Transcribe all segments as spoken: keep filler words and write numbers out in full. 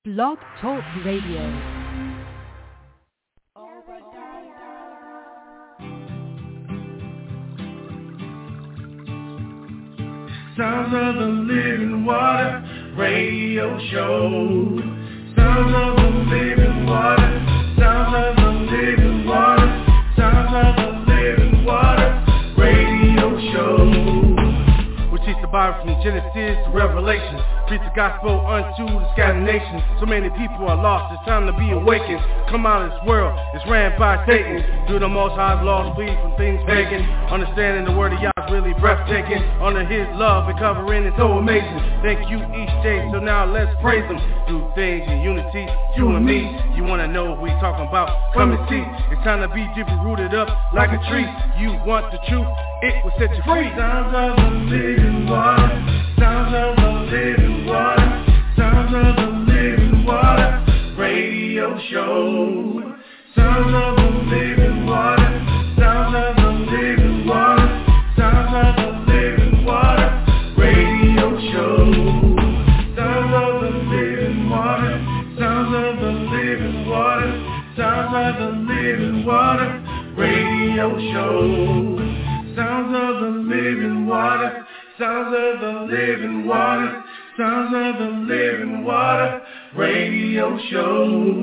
Blog Talk Radio. Sounds of the Living Water Radio Show. Sounds of the Living Water. Sounds of the Living Water. Sounds of the Living Water Radio Show. We teach the Bible from Genesis to Revelation. Preach the gospel unto the scattered nations. So many people are lost, it's time to be awakened. Come out of this world, it's ran by Satan. Through the Most High's laws, flee from things pagan. Understanding the word of Yah is really breathtaking. Under His love and covering is so amazing. Thank you each day, so now let's praise Him. Do things in unity, you and me. You wanna know what we talking about? Come and see. It's time to be deeply rooted up like a tree. You want the truth, it will set you free. Sounds of the living water. Sounds of the living water. Sounds of the living water radio show. Sounds of the living water. Sounds of the living water. Sounds of the living water radio show. Sounds of the living water. Sounds of the living water. Sounds of the living water radio show. Sounds of the living water. Sounds of the living water. Sounds of the living water radio show.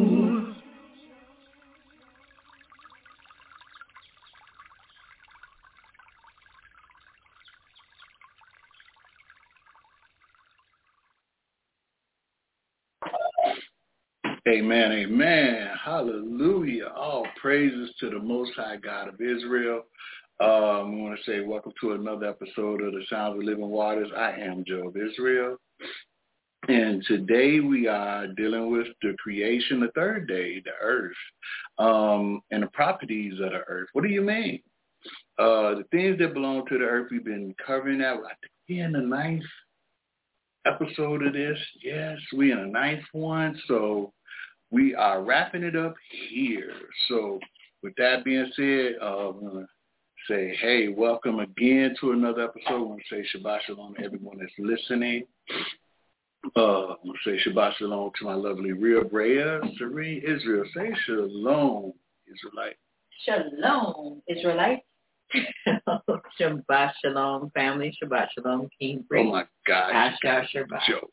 Amen, amen. Hallelujah. All praises to the Most High God of Israel. Um, I want to say welcome to another episode of the Sounds of Living Waters. I am Joe of Israel. And today we are dealing with the creation, the third day, the earth, um, and the properties of the earth. What do you mean? Uh, the things that belong to the earth, we've been covering that. I think we're in the ninth episode of this. Yes, we're in the ninth one. So we are wrapping it up here. So with that being said, uh, I'm going to say, hey, welcome again to another episode. I want to say Shabbat Shalom to everyone that's listening. Uh, I'm going to say Shabbat Shalom to my lovely Real Brea, Serene Israel. Say Shalom, Israelite. Shalom, Israelite. Shabbat Shalom, family. Shabbat Shalom, King Brea. Oh, my gosh. Asher Shabbat. Joke.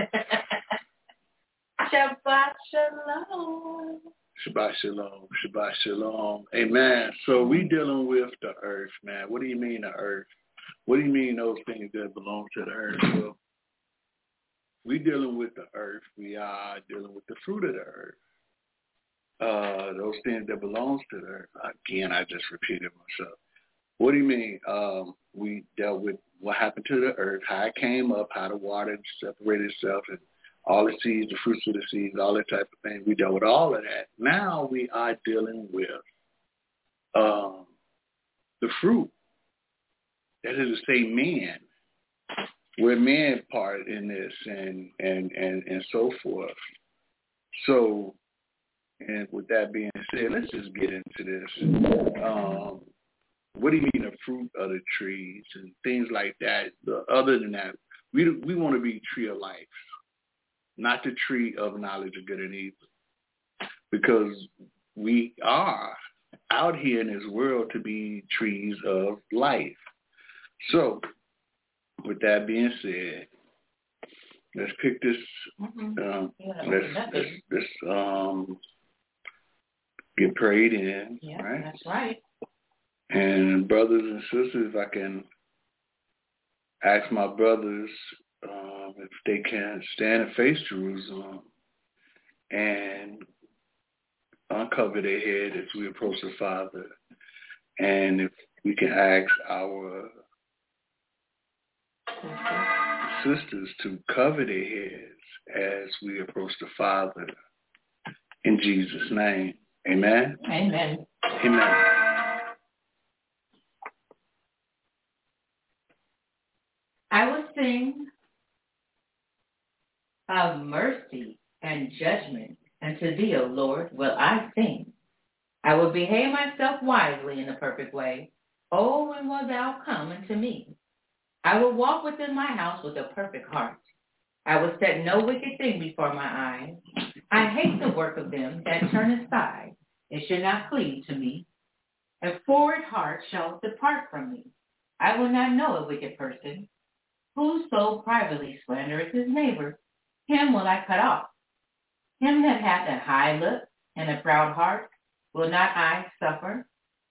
Shabbat Shalom. Shabbat Shalom, Shabbat Shalom. Amen. So we dealing with the earth, man. What do you mean the earth? What do you mean those things that belong to the earth? Well, we dealing with the earth. We are dealing with the fruit of the earth. Uh, those things that belongs to the earth. Again, I just repeated myself. What do you mean? Um, we dealt with what happened to the earth, how it came up, how the water separated itself, and all the seeds, the fruits of the seeds, all that type of thing. We dealt with all of that. Now we are dealing with um, the fruit. That is to say, man. We're man part in this and, and, and, and so forth. So, and with that being said, let's just get into this. Um, what do you mean the fruit of the trees and things like that? But other than that, we we want to be tree of life, not the tree of knowledge of good and evil. Because we are out here in this world to be trees of life. So, with that being said, let's pick this. Mm-hmm. Um, yeah, let's, let's, let's um, get prayed in. Yeah, right? That's right. And brothers and sisters, if I can ask my brothers um, if they can stand and face Jerusalem and uncover their head as we approach the Father, and if we can ask our sisters to cover their heads as we approach the Father in Jesus' name. Amen? Amen. Amen. I will sing of mercy and judgment, and to thee, O Lord, will I sing. I will behave myself wisely in a perfect way. Oh, when wilt thou come unto me? I will walk within my house with a perfect heart. I will set no wicked thing before my eyes. I hate the work of them that turn aside. It should not cleave to me. A forward heart shall depart from me. I will not know a wicked person. Whoso privately slandereth his neighbor, him will I cut off. Him that hath a high lip and a proud heart will not I suffer.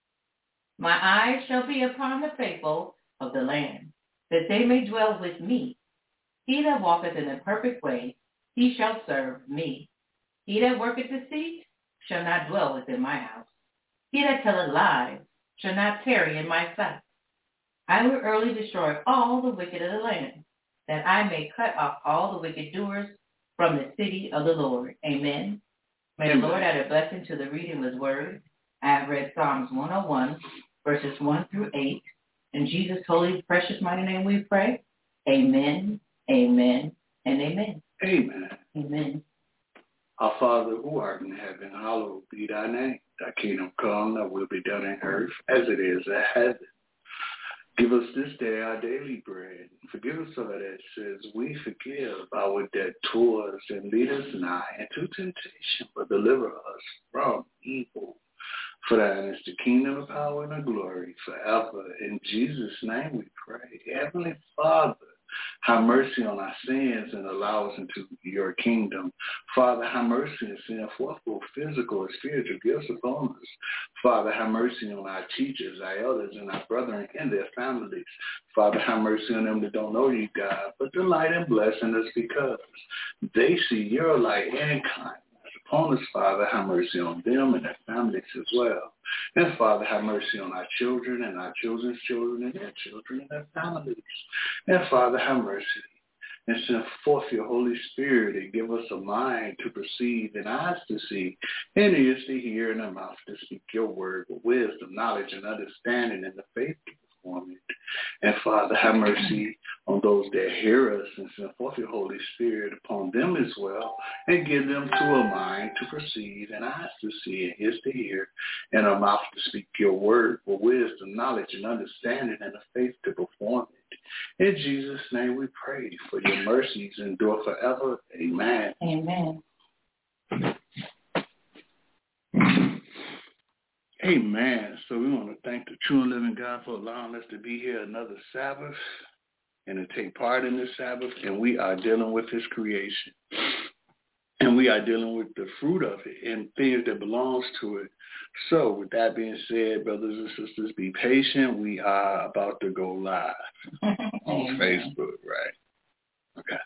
My eyes shall be upon the faithful of the land, that they may dwell with me. He that walketh in a perfect way, he shall serve me. He that worketh deceit shall not dwell within my house. He that telleth lies shall not tarry in my sight. I will early destroy all the wicked of the land, that I may cut off all the wicked doers from the city of the Lord. Amen. May the Lord add a blessing to the reading of his word. I have read Psalms one oh one, verses one through eight. In Jesus' holy, precious, mighty name we pray. Amen, amen, and amen. Amen. Amen. Our Father who art in heaven, hallowed be thy name. Thy kingdom come, thy will be done in earth as it is in heaven. Give us this day our daily bread. Forgive us our debts as we forgive our debtors, and lead us not into temptation, but deliver us from evil. For thine is the kingdom, the power, and the glory forever. In Jesus' name we pray. Heavenly Father, have mercy on our sins and allow us into your kingdom. Father, have mercy and send forth both physical and spiritual gifts upon us. Father, have mercy on our teachers, our elders, and our brethren and their families. Father, have mercy on them that don't know you, God, but delight in blessing us because they see your light and kindness upon us. Father, have mercy on them and their families as well. And Father, have mercy on our children and our children's children and their children and their families. And Father, have mercy and send forth your Holy Spirit and give us a mind to perceive and eyes to see and ears to hear and a mouth to speak your word with wisdom, knowledge, and understanding and the faith to perform it. And Father, have mercy on those that hear us and send forth your Holy Spirit upon them as well and give them to a mind to perceive and eyes to see and ears to hear and a mouth to speak your word with wisdom, knowledge, and understanding and the faith to perform it. In Jesus' name we pray, for your mercies endure forever. Amen. Amen. Amen. So we want to thank the true and living God for allowing us to be here another Sabbath and to take part in this Sabbath. And we are dealing with his creation. And we are dealing with the fruit of it and things that belongs to it. So with that being said, brothers and sisters, be patient. We are about to go live on Facebook, right? Okay.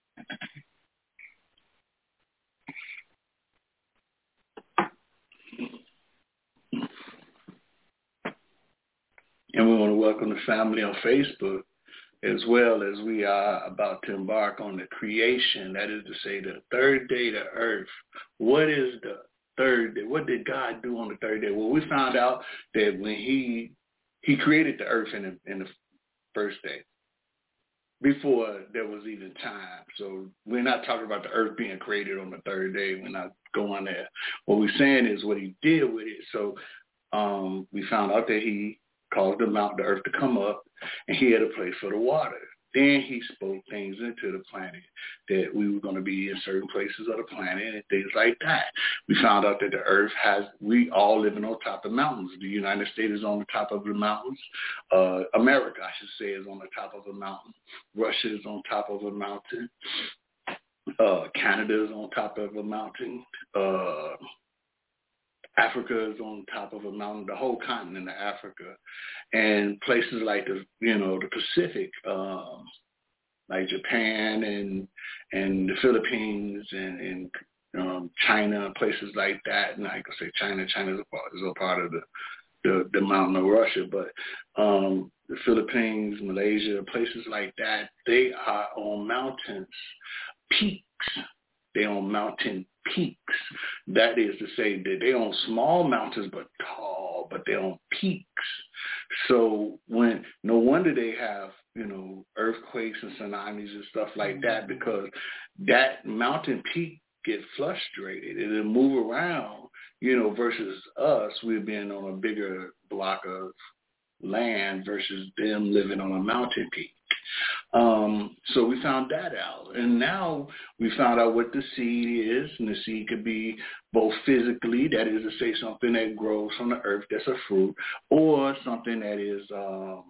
And we want to welcome the family on Facebook as well, as we are about to embark on the creation. That is to say, the third day, the earth. What is the third day? What did God do on the third day? Well, we found out that when he he created the earth in the, in the first day, before there was even time. So we're not talking about the earth being created on the third day. We're not going there. What we're saying is what he did with it. So um, we found out that he caused the mountain, the earth to come up, and he had a place for the water. Then he spoke things into the planet, that we were going to be in certain places of the planet and things like that. We found out that the earth has, we all living on top of mountains. The United States is on the top of the mountains. Uh, America, I should say, is on the top of a mountain. Russia is on top of a mountain. Uh, Canada is on top of a mountain. Uh, Africa is on top of a mountain, the whole continent of Africa. And places like the, you know, the Pacific, um, like Japan and and the Philippines and, and um, China, places like that. And I could say China, China is a part, is a part of the, the, the mountain of Russia. But um, the Philippines, Malaysia, places like that, they are on mountains, peaks. They're on mountain peaks. That is to say that they're on small mountains but tall, but they're on peaks. So when no wonder they have, you know, earthquakes and tsunamis and stuff like that, because that mountain peak gets frustrated. It'll move around, you know, versus us, we've been on a bigger block of land versus them living on a mountain peak. Um, so we found that out. And now we found out what the seed is. And the seed could be both physically, that is to say something that grows from the earth, that's a fruit, or something that is, um,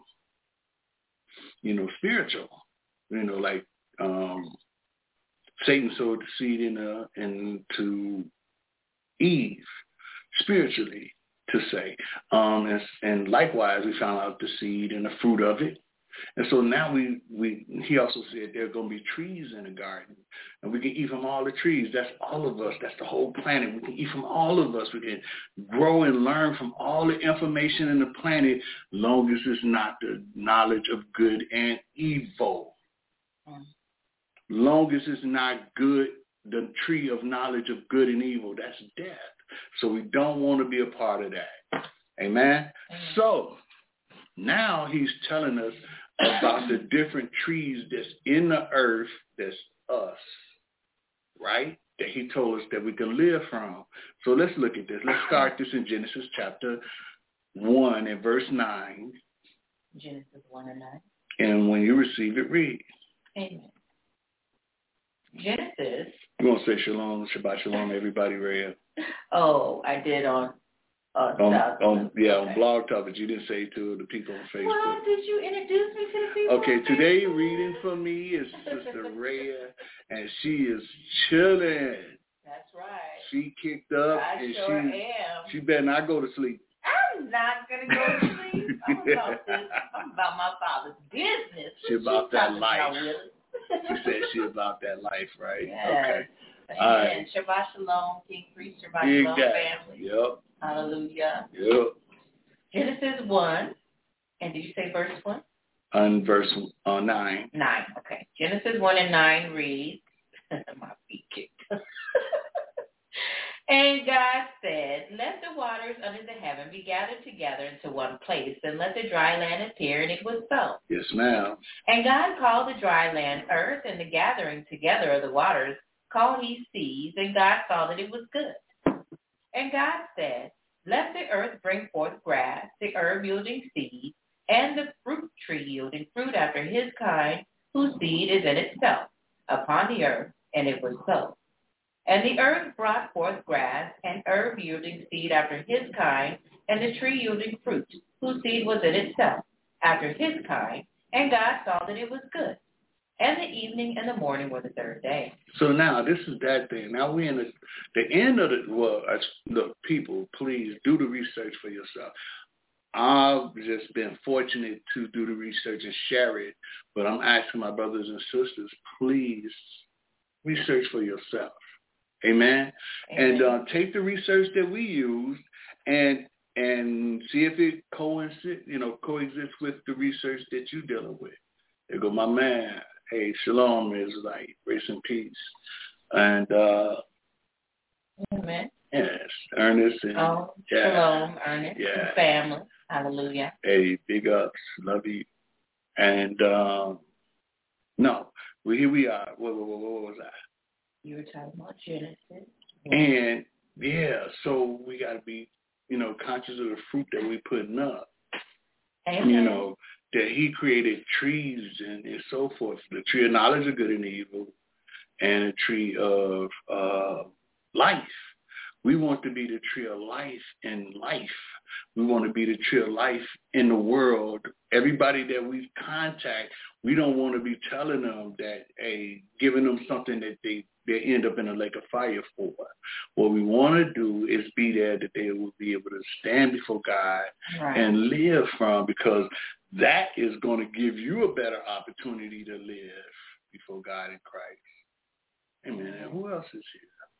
you know, spiritual. You know, like um, Satan sowed the seed in uh, into Eve, spiritually, to say. Um, and, and likewise, we found out the seed and the fruit of it. And so now we, we he also said there are going to be trees in the garden, and we can eat from all the trees. That's all of us. That's the whole planet. We can eat from all of us. We can grow and learn from all the information in the planet, long as it's not the knowledge of good and evil. Mm. Long as it's not good, the tree of knowledge of good and evil, that's death. So we don't want to be a part of that. Amen? Mm. So now he's telling us about the different trees that's in the earth, that's us, right? That he told us that we can live from. So let's look at this. Let's start this in Genesis chapter one and verse nine. Genesis one and nine. And when you receive it, read. Amen. Genesis. You want to say shalom, Shabbat shalom, everybody, Rhea? Oh, I did on Uh, on, on yeah, okay. on Blog Talk, but you didn't say to the people on Facebook. Well, did you introduce me to the people Okay, on today Facebook? reading for me is Sister Rhea, and she is chilling. That's right. She kicked up, I and sure she, am. she better not go to sleep. I'm not going to go to sleep. I'm about this. I'm about my father's business. She what about that life. About, she said she about that life, right? Yes. Okay. Amen. All right. Shabbat shalom, King Priest. Shabbat Big shalom, guy. family. Yep. Hallelujah. Yep. Genesis one, and did you say verse one? On verse uh, nine. Nine, okay. Genesis one and nine reads, my feet kicked. And God said, let the waters under the heaven be gathered together into one place, and let the dry land appear, and it was so. Yes, ma'am. And God called the dry land earth, and the gathering together of the waters called he seas, and God saw that it was good. And God said, let the earth bring forth grass, the herb yielding seed, and the fruit tree yielding fruit after his kind, whose seed is in itself, upon the earth, and it was so. And the earth brought forth grass, and herb yielding seed after his kind, and the tree yielding fruit, whose seed was in itself, after his kind, and God saw that it was good. And the evening and the morning were the third day. So now this is that thing. Now we're in the, the end of the, well, look, people, please do the research for yourself. I've just been fortunate to do the research and share it, but I'm asking my brothers and sisters, please research for yourself. Amen? Amen. And uh, take the research that we use and and see if it coincides, you know, coexists with the research that you're dealing with. There go my man. Hey, shalom, Israelite, grace and peace. And, uh, Amen. Yes, Ernest. And, oh, yeah, shalom, Ernest. Yeah. And family. Hallelujah. Hey, big ups. Love you. And, um, no, well, here we are. What, what, what, what was I? You were talking about Genesis. And, yeah, so we got to be, you know, conscious of the fruit that we're putting up. Amen. You know, that he created trees and, and so forth. The tree of knowledge of good and evil and a tree of uh, life. We want to be the tree of life in life. We want to be the tree of life in the world. Everybody that we contact, we don't want to be telling them that, hey, giving them something that they, they end up in a lake of fire for. What we want to do is be there that they will be able to stand before God right. and live from, because that is going to give you a better opportunity to live before God in Christ. Amen. And who else is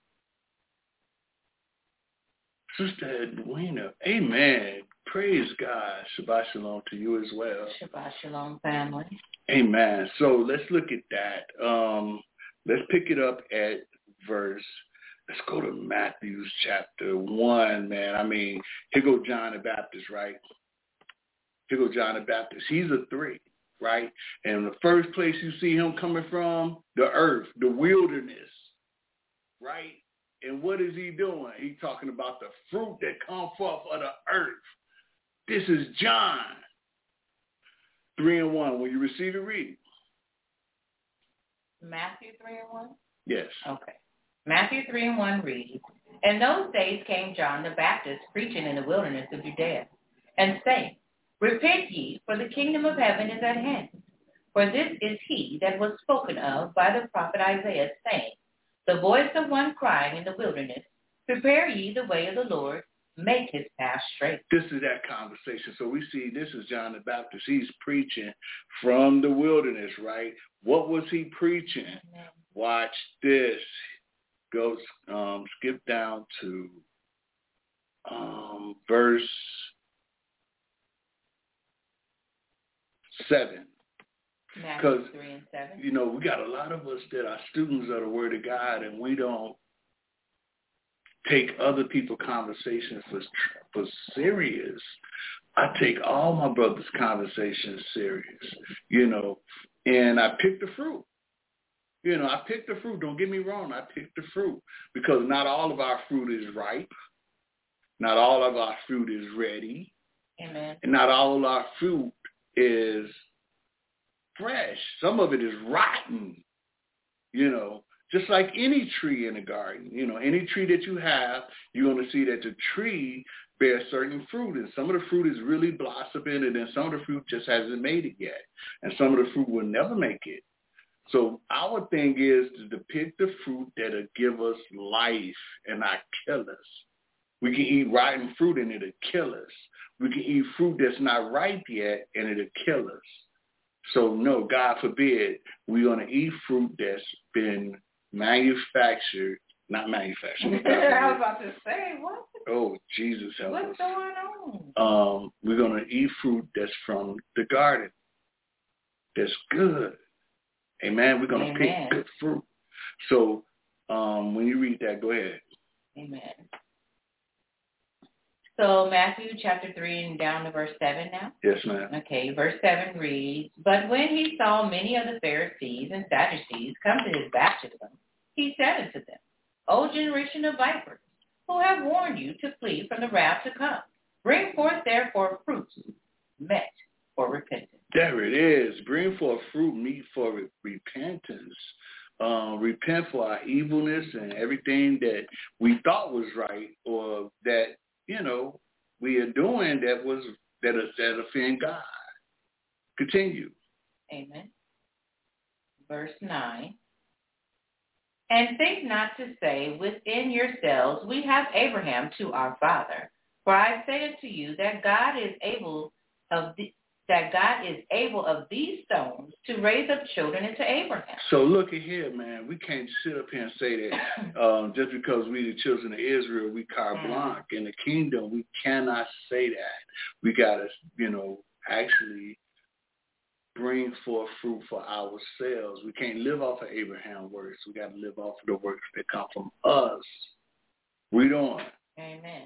here? Sister Edwina. Amen. Praise God. Shabbat shalom to you as well. Shabbat shalom, family. Amen. So let's look at that. Um, let's pick it up at verse. Let's go to Matthew chapter one, man. I mean, here go John the Baptist, right? Here go John the Baptist. He's a three, right? And the first place you see him coming from, the earth, the wilderness, right? And what is he doing? He's talking about the fruit that comes forth of the earth. This is John three and one. When you receive it, read. Matthew three and one? Yes. Okay. Matthew three and one reads, In those days came John the Baptist preaching in the wilderness of Judea, and saying, Repent ye, for the kingdom of heaven is at hand. For this is he that was spoken of by the prophet Isaiah, saying, The voice of one crying in the wilderness, Prepare ye the way of the Lord, make his path straight. This is that conversation. So we see this is John the Baptist. He's preaching from the wilderness, right? What was he preaching? Amen. Watch this. Go um, skip down to um, verse seven. Because, you know, we got a lot of us that are students of the Word of God, and we don't take other people's conversations for, for serious. I take all my brothers' conversations serious, you know, and I pick the fruit. You know, I pick the fruit. Don't get me wrong. I pick the fruit because not all of our fruit is ripe. Not all of our fruit is ready. Amen. And not all of our fruit is fresh. Some of it is rotten, you know. Just like any tree in a garden, you know, any tree that you have, you're going to see that the tree bears certain fruit. And some of the fruit is really blossoming, and then some of the fruit just hasn't made it yet. And some of the fruit will never make it. So our thing is to depict the fruit that'll give us life and not kill us. We can eat rotten fruit and it'll kill us. We can eat fruit that's not ripe yet and it'll kill us. So no, God forbid, we're going to eat fruit that's been manufactured, not manufactured. I was about to say, what? Oh, Jesus help What's us. going on? Um, we're going to eat fruit that's from the garden. That's good. Amen. We're going to pick good fruit. So um, when you read that, go ahead. Amen. So Matthew chapter three and down to verse seven now? Yes, ma'am. Okay, verse seven reads, But when he saw many of the Pharisees and Sadducees come to his baptism, he said unto them, O generation of vipers, who have warned you to flee from the wrath to come? Bring forth therefore fruits met for repentance. There it is. Bring forth fruit meet for re- repentance. Um, repent for our evilness and everything that we thought was right or that, you know, we are doing that was that is that offend God. Continue. Amen. Verse nine. And think not to say within yourselves, we have Abraham to our father. For I say unto you that God is able of the, that God is able of these stones to raise up children into Abraham. So look at here, man. We can't sit up here and say that um, just because we the children of Israel, we carte blanche. In the kingdom, we cannot say that. We got to, you know, actually bring forth fruit for ourselves. We can't live off of Abraham's works. We got to live off of the works that come from us. Read on. Amen.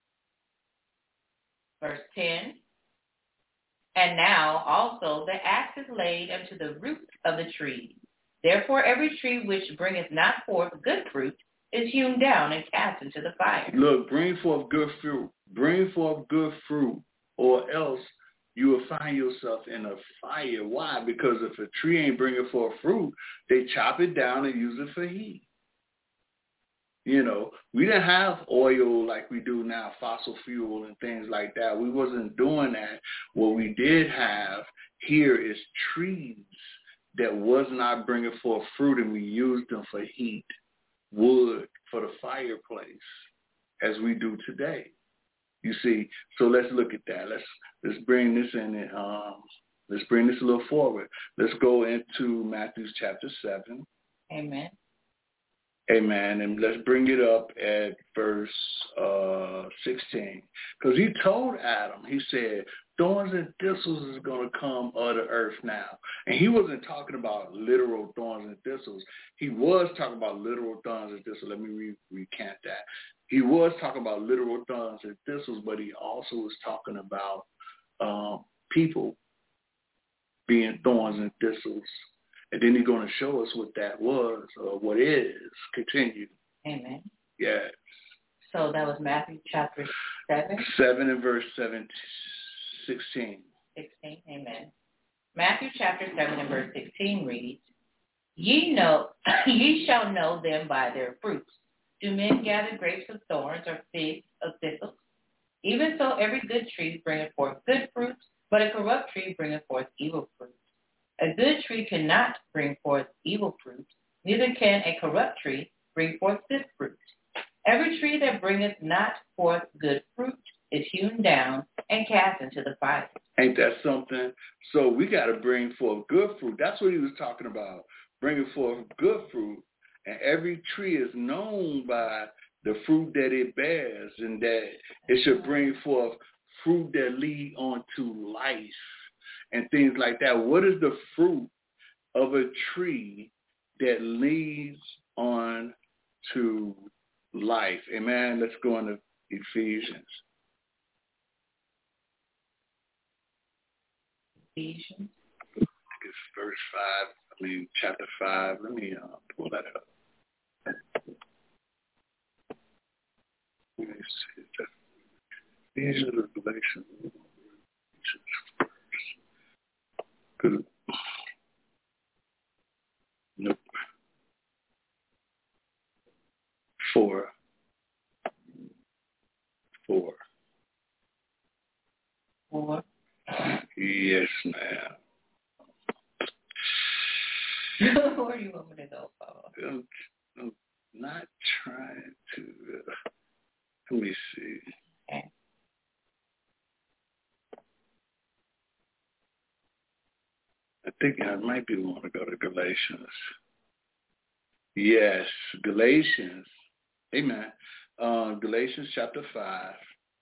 Verse ten. And now also the axe is laid unto the root of the tree. Therefore every tree which bringeth not forth good fruit is hewn down and cast into the fire. Look, bring forth good fruit. Bring forth good fruit, or else you will find yourself in a fire. Why? Because if a tree ain't bringing forth fruit, they chop it down and use it for heat. You know, we didn't have oil like we do now, fossil fuel and things like that. We wasn't doing that. What we did have here is trees that was not bringing forth fruit, and we used them for heat, wood for the fireplace, as we do today. You see, so let's look at that. Let's let's bring this in. Um, let's bring this a little forward. Let's go into Matthew chapter seven. Amen. Amen. And let's bring it up at verse uh, sixteen. Because he told Adam, he said, thorns and thistles is going to come of the earth now. And he wasn't talking about literal thorns and thistles. He was talking about literal thorns and thistles. Let me re- recant that. He was talking about literal thorns and thistles, but he also was talking about um, people being thorns and thistles. And then he's going to show us what that was or what is. Continue. Amen. Yes. So that was Matthew chapter seven? seven and verse seven, sixteen. sixteen, amen. Matthew chapter seven and verse sixteen reads, Ye know, ye shall know them by their fruits. Do men gather grapes of thorns or figs of thistles? Even so, every good tree bringeth forth good fruit, but a corrupt tree bringeth forth evil fruit. A good tree cannot bring forth evil fruit, neither can a corrupt tree bring forth good fruit. Every tree that bringeth not forth good fruit is hewn down and cast into the fire. Ain't that something? So we got to bring forth good fruit. That's what he was talking about, bringing forth good fruit. And every tree is known by the fruit that it bears, and that it should bring forth fruit that lead on to life and things like that. What is the fruit of a tree that leads on to life? Amen. Let's go into Ephesians. Ephesians. It's verse five. I mean, chapter five. Let me uh, pull that up. Let me see. Ephesians or Galatians. Good. Nope. Four. Four. Four. Yes, ma'am. Where do you want me to go, Papa? I'm, I'm not trying to. Uh, let me see. Okay. I think I might be want to go to Galatians. Yes, Galatians. Amen. Uh, Galatians chapter five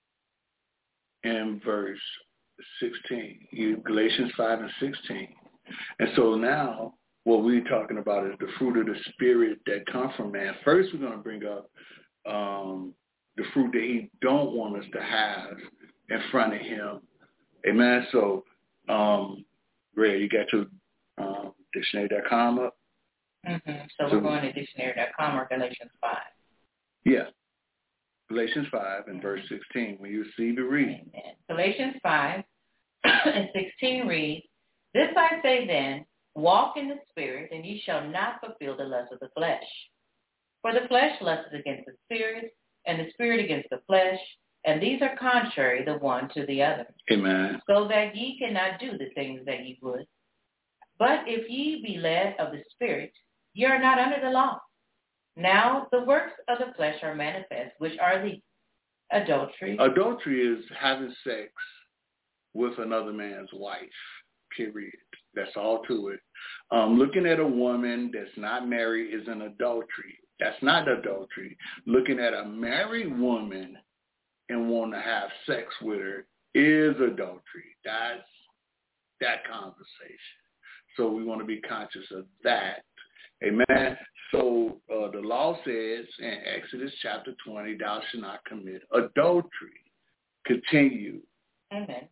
and verse sixteen. You, Galatians five and sixteen. And so now what we're talking about is the fruit of the Spirit that come from man. First, we're going to bring up um, the fruit that he don't want us to have in front of him. Amen. So, um, Ray, you got your um, dictionary dot com up? Mm-hmm. So, so we're going to dictionary dot com or Galatians five. Yeah. Galatians five and verse sixteen. When you see the read. Amen. Galatians five and sixteen reads, This I say then, walk in the Spirit, and ye shall not fulfill the lust of the flesh. For the flesh lusteth against the Spirit, and the Spirit against the flesh, and these are contrary the one to the other. Amen. So that ye cannot do the things that ye would. But if ye be led of the Spirit, ye are not under the law. Now the works of the flesh are manifest, which are these: adultery. Adultery is having sex with another man's wife, period. That's all to it. Um, looking at a woman that's not married is an adultery. That's not adultery. Looking at a married woman and wanting to have sex with her is adultery. That's that conversation. So we want to be conscious of that. Amen. So uh, the law says in Exodus chapter twenty, thou shalt not commit adultery. Continue. Amen.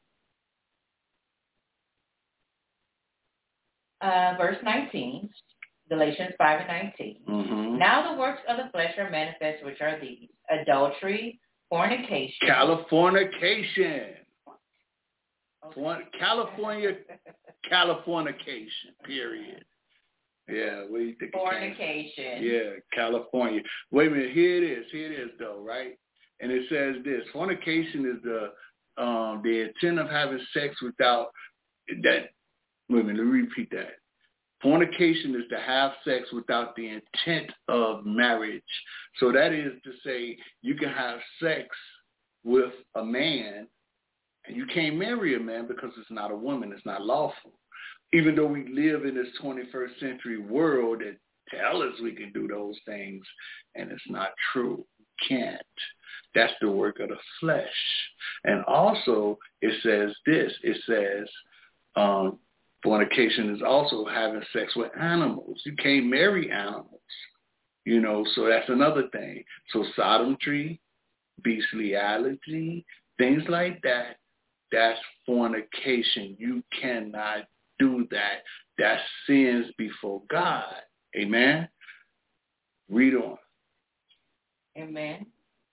Uh, verse nineteen, Galatians five and nineteen. Mm-hmm. Now the works of the flesh are manifest, which are these: adultery, fornication. Californication. Okay. California, Californication, period. Yeah, what do you think? Fornication. Yeah, California. Wait a minute, here it is, here it is though, right? And it says this: fornication is the um, the intent of having sex without that. Wait a minute, let me repeat that. Fornication is to have sex without the intent of marriage. So that is to say, you can have sex with a man, and you can't marry a man because it's not a woman. It's not lawful. Even though we live in this twenty-first century world that tell us we can do those things, and it's not true. We can't. That's the work of the flesh. And also, it says this. It says, um, fornication is also having sex with animals. You can't marry animals, you know, so that's another thing. So sodomry, bestiality, things like that, that's fornication. You cannot do that. That's sins before God. Amen? Read on. Amen.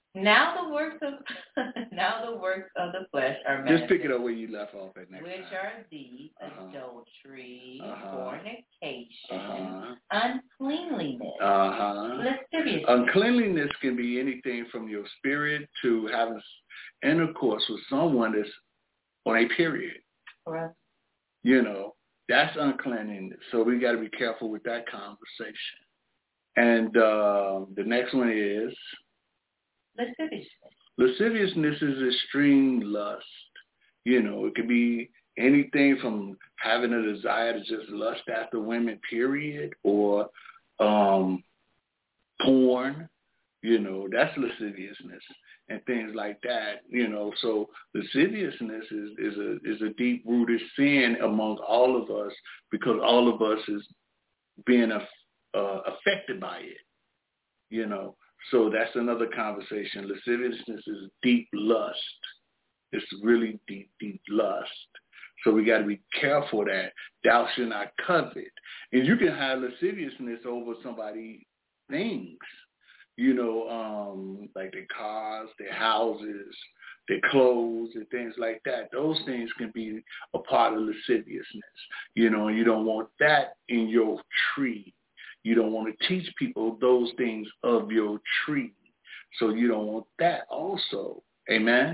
Now the works of now the works of the flesh are Just pick it manifest, up where you left off at next which time. are these: Uh-huh. adultery, Uh-huh. fornication, Uh-huh. uncleanliness, Uh-huh. lasciviousness. Uncleanliness can be anything from your spirit to having intercourse with someone that's on a period. Correct. You know, that's uncleanliness. So we got to be careful with that conversation. And uh, the next one is Lasciviousness. lasciviousness is extreme lust. You know, it could be anything from having a desire to just lust after women, period, or um, porn. You know, that's lasciviousness and things like that. You know, so lasciviousness is, is a is a deep rooted sin among all of us because all of us is being a, uh, affected by it. You know, so that's another conversation. Lasciviousness is deep lust. It's really deep, deep lust. So we got to be careful that thou shalt not covet. And you can have lasciviousness over somebody's things, you know, um, like their cars, their houses, their clothes, and things like that. Those things can be a part of lasciviousness, you know, and you don't want that in your tree. You don't want to teach people those things of your tree. So you don't want that also. Amen?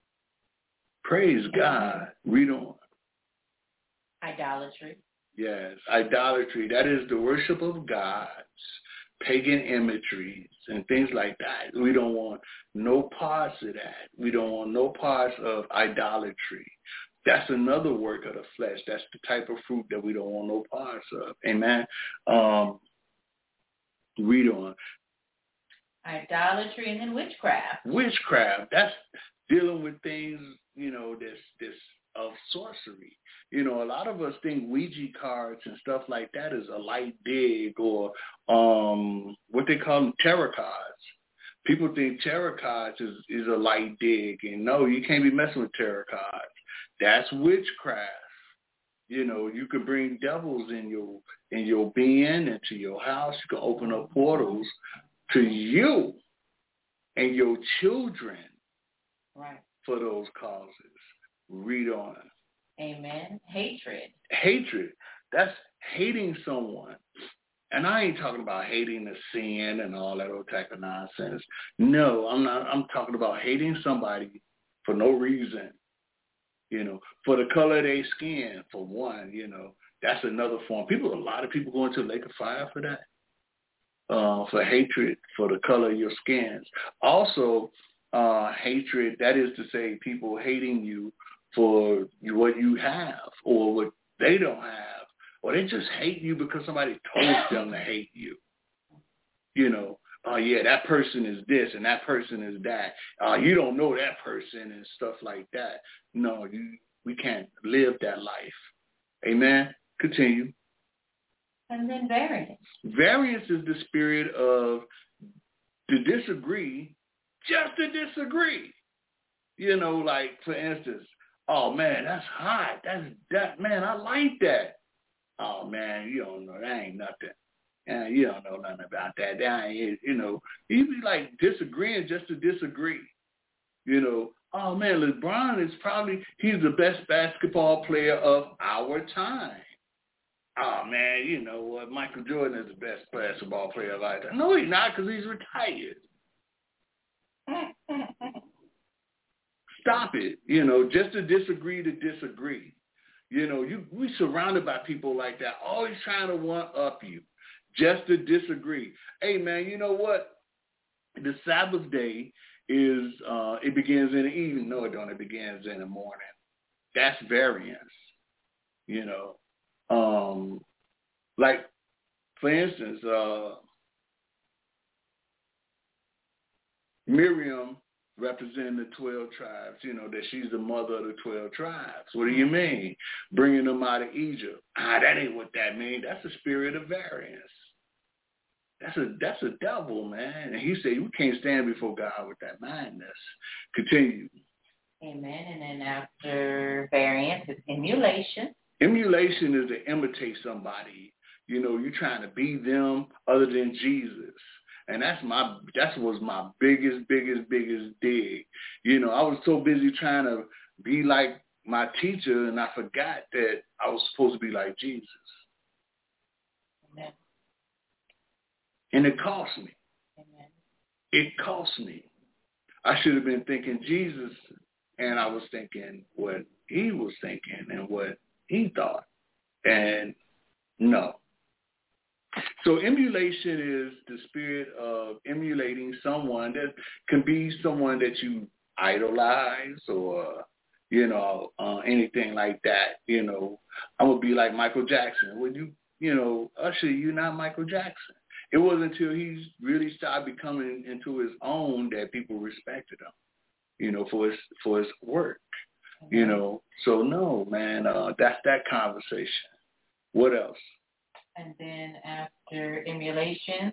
Praise Amen. God. Read on. Idolatry. Yes, idolatry. That is the worship of gods, pagan imageries, and things like that. We don't want no parts of that. We don't want no parts of idolatry. That's another work of the flesh. That's the type of fruit that we don't want no parts of. Amen? Um, read on. Idolatry and then witchcraft. Witchcraft. That's dealing with things, you know, this this of sorcery. You know, a lot of us think Ouija cards and stuff like that is a light dig or um, what they call them, tarot cards. People think tarot cards is, is a light dig, and no, you can't be messing with tarot cards. That's witchcraft. You know, you can bring devils in your in your being into your house. You can open up portals to you and your children, right, for those causes. Read on. Amen. Hatred. Hatred. That's hating someone. And I ain't talking about hating the sin and all that old type of nonsense. No, I'm not. I'm talking about hating somebody for no reason. You know, for the color of their skin, for one, you know, that's another form. People, a lot of people go into the lake of fire for that. Uh, for hatred, for the color of your skins. Also, uh, hatred, that is to say people hating you for what you have or what they don't have. Or they just hate you because somebody told them to hate you. You know, oh, yeah, that person is this and that person is that. Uh, you don't know that person and stuff like that. No, you, we can't live that life. Amen? Continue. And then variance. Variance is the spirit of to disagree just to disagree. You know, like, for instance, oh, man, that's hot. That's that, man, I like that. Oh, man, you don't know. That ain't nothing. Yeah, you don't know nothing about that. That ain't, you know, you be like disagreeing just to disagree. You know, oh, man, LeBron is probably, he's the best basketball player of our time. Oh, man, you know what, Michael Jordan is the best basketball player of our time. No, he's not, because he's retired. Stop it, you know, just to disagree to disagree. You know, you we surrounded by people like that, always trying to one-up you, just to disagree. Hey, man, you know what? The Sabbath day is, uh, it begins in the evening. No, it don't. It begins in the morning. That's variance, you know. Um, like, for instance, uh, Miriam representing the twelve tribes, you know, that she's the mother of the twelve tribes. What do you mean? Bringing them out of Egypt. Ah, that ain't what that means. That's a spirit of variance. That's a that's a devil, man. And he said, you can't stand before God with that madness. Continue. Amen. And then after variance is emulation. Emulation is to imitate somebody. You know, you're trying to be them other than Jesus. And that's my, that was my biggest, biggest, biggest dig. You know, I was so busy trying to be like my teacher, and I forgot that I was supposed to be like Jesus. Amen. And it cost me. Amen. It cost me. I should have been thinking Jesus, and I was thinking what he was thinking and what he thought. And no. So emulation is the spirit of emulating someone that can be someone that you idolize or, you know, uh, anything like that. You know, I'm going to be like Michael Jackson. When you, you know, Usher, you're not Michael Jackson. It wasn't until he really started becoming into his own that people respected him, you know, for his, for his work, mm-hmm. you know. So, no, man, uh, that's that conversation. What else? And then after emulation,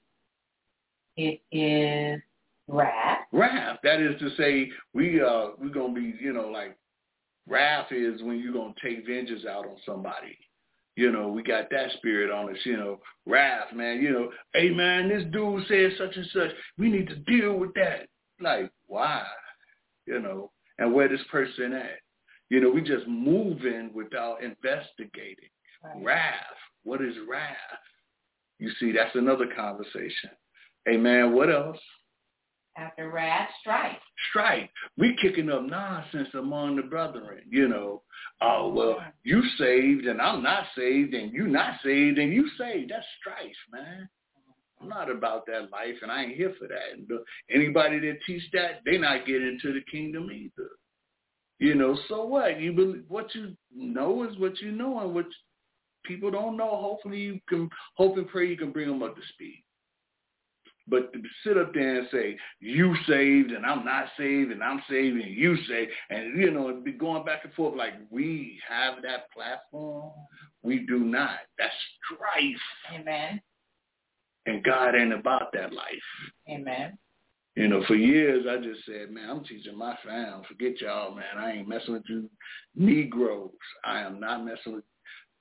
it is wrath. Wrath. That is to say, we uh we're gonna be, you know, like wrath is when you're gonna take vengeance out on somebody. You know, we got that spirit on us. You know, wrath, man. You know, hey man, this dude said such and such. We need to deal with that. Like, why? You know, and where this person at? You know, we just moving without investigating. Right. Wrath. What is wrath? You see, that's another conversation. Hey, man, what else? After wrath, strife. Strife. We kicking up nonsense among the brethren, you know. Oh, well, you saved and I'm not saved, and you not saved and you saved. That's strife, man. I'm not about that life, and I ain't here for that. And anybody that teach that, they not get into the kingdom either. You know, so what? You believe, what you know is what you know, and what people don't know. Hopefully you can, hope and pray you can bring them up to speed. But to sit up there and say, you saved and I'm not saved and I'm saved and you saved, and, you know, be going back and forth like we have that platform. We do not. That's strife. Amen. And God ain't about that life. Amen. You know, for years I just said, man, I'm teaching my fam. Forget y'all, man. I ain't messing with you Negroes. I am not messing with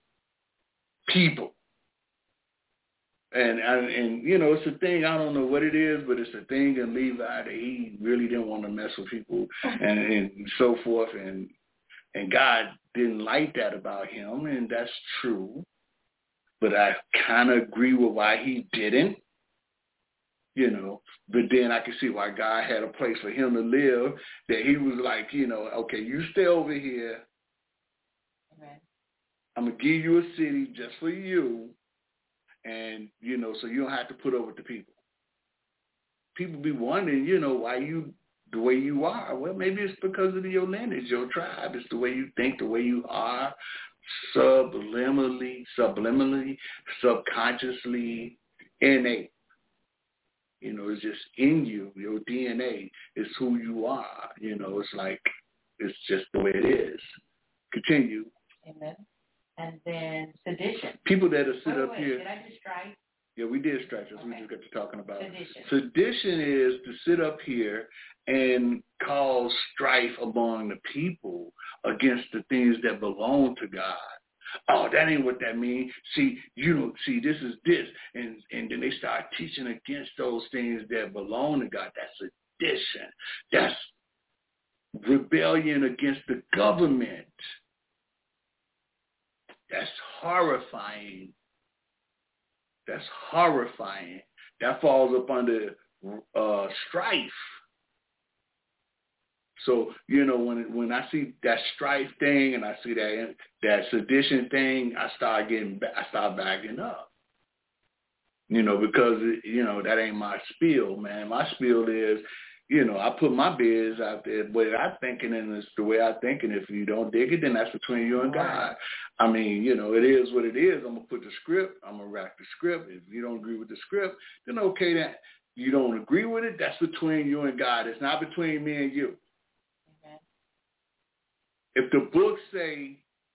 people. And, and, and, you know, it's a thing, I don't know what it is, but it's a thing in Levi that he really didn't want to mess with people and, and so forth. And and God didn't like that about him, and that's true. But I kind of agree with why he didn't, you know. But then I can see why God had a place for him to live, that he was like, you know, okay, you stay over here. Amen. I'm going to give you a city just for you. And, you know, so you don't have to put up with the people. People be wondering, you know, why you the way you are. Well, maybe it's because of your lineage, your tribe. It's the way you think, the way you are, subliminally, subliminally, subconsciously, innate. You know, it's just in you. Your D N A is who you are. You know, it's like, it's just the way it is. Continue. Amen. And then sedition. People that are sit wait, up wait, here. Did I just strike? Yeah, we did strike us. Okay. We just got to talking about Sedition. Sedition is to sit up here and cause strife among the people against the things that belong to God. Oh, that ain't what that means. See, you know, see, this is this. And, and then they start teaching against those things that belong to God. That's sedition. That's rebellion against the government. That's horrifying. That's horrifying. That falls up under uh, strife. So, you know, when when I see that strife thing and I see that that sedition thing, I start getting, I start backing up. You know, because, you know, that ain't my spiel, man. My spiel is, you know, I put my biz out there, but I'm thinking, and it's the way I'm thinking. If you don't dig it, then that's between you and God. I mean, you know, it is what it is. I'm going to put the script. I'm going to rack the script. If you don't agree with the script, then okay, that you don't agree with it, that's between you and God. It's not between me and you. Amen. If the books say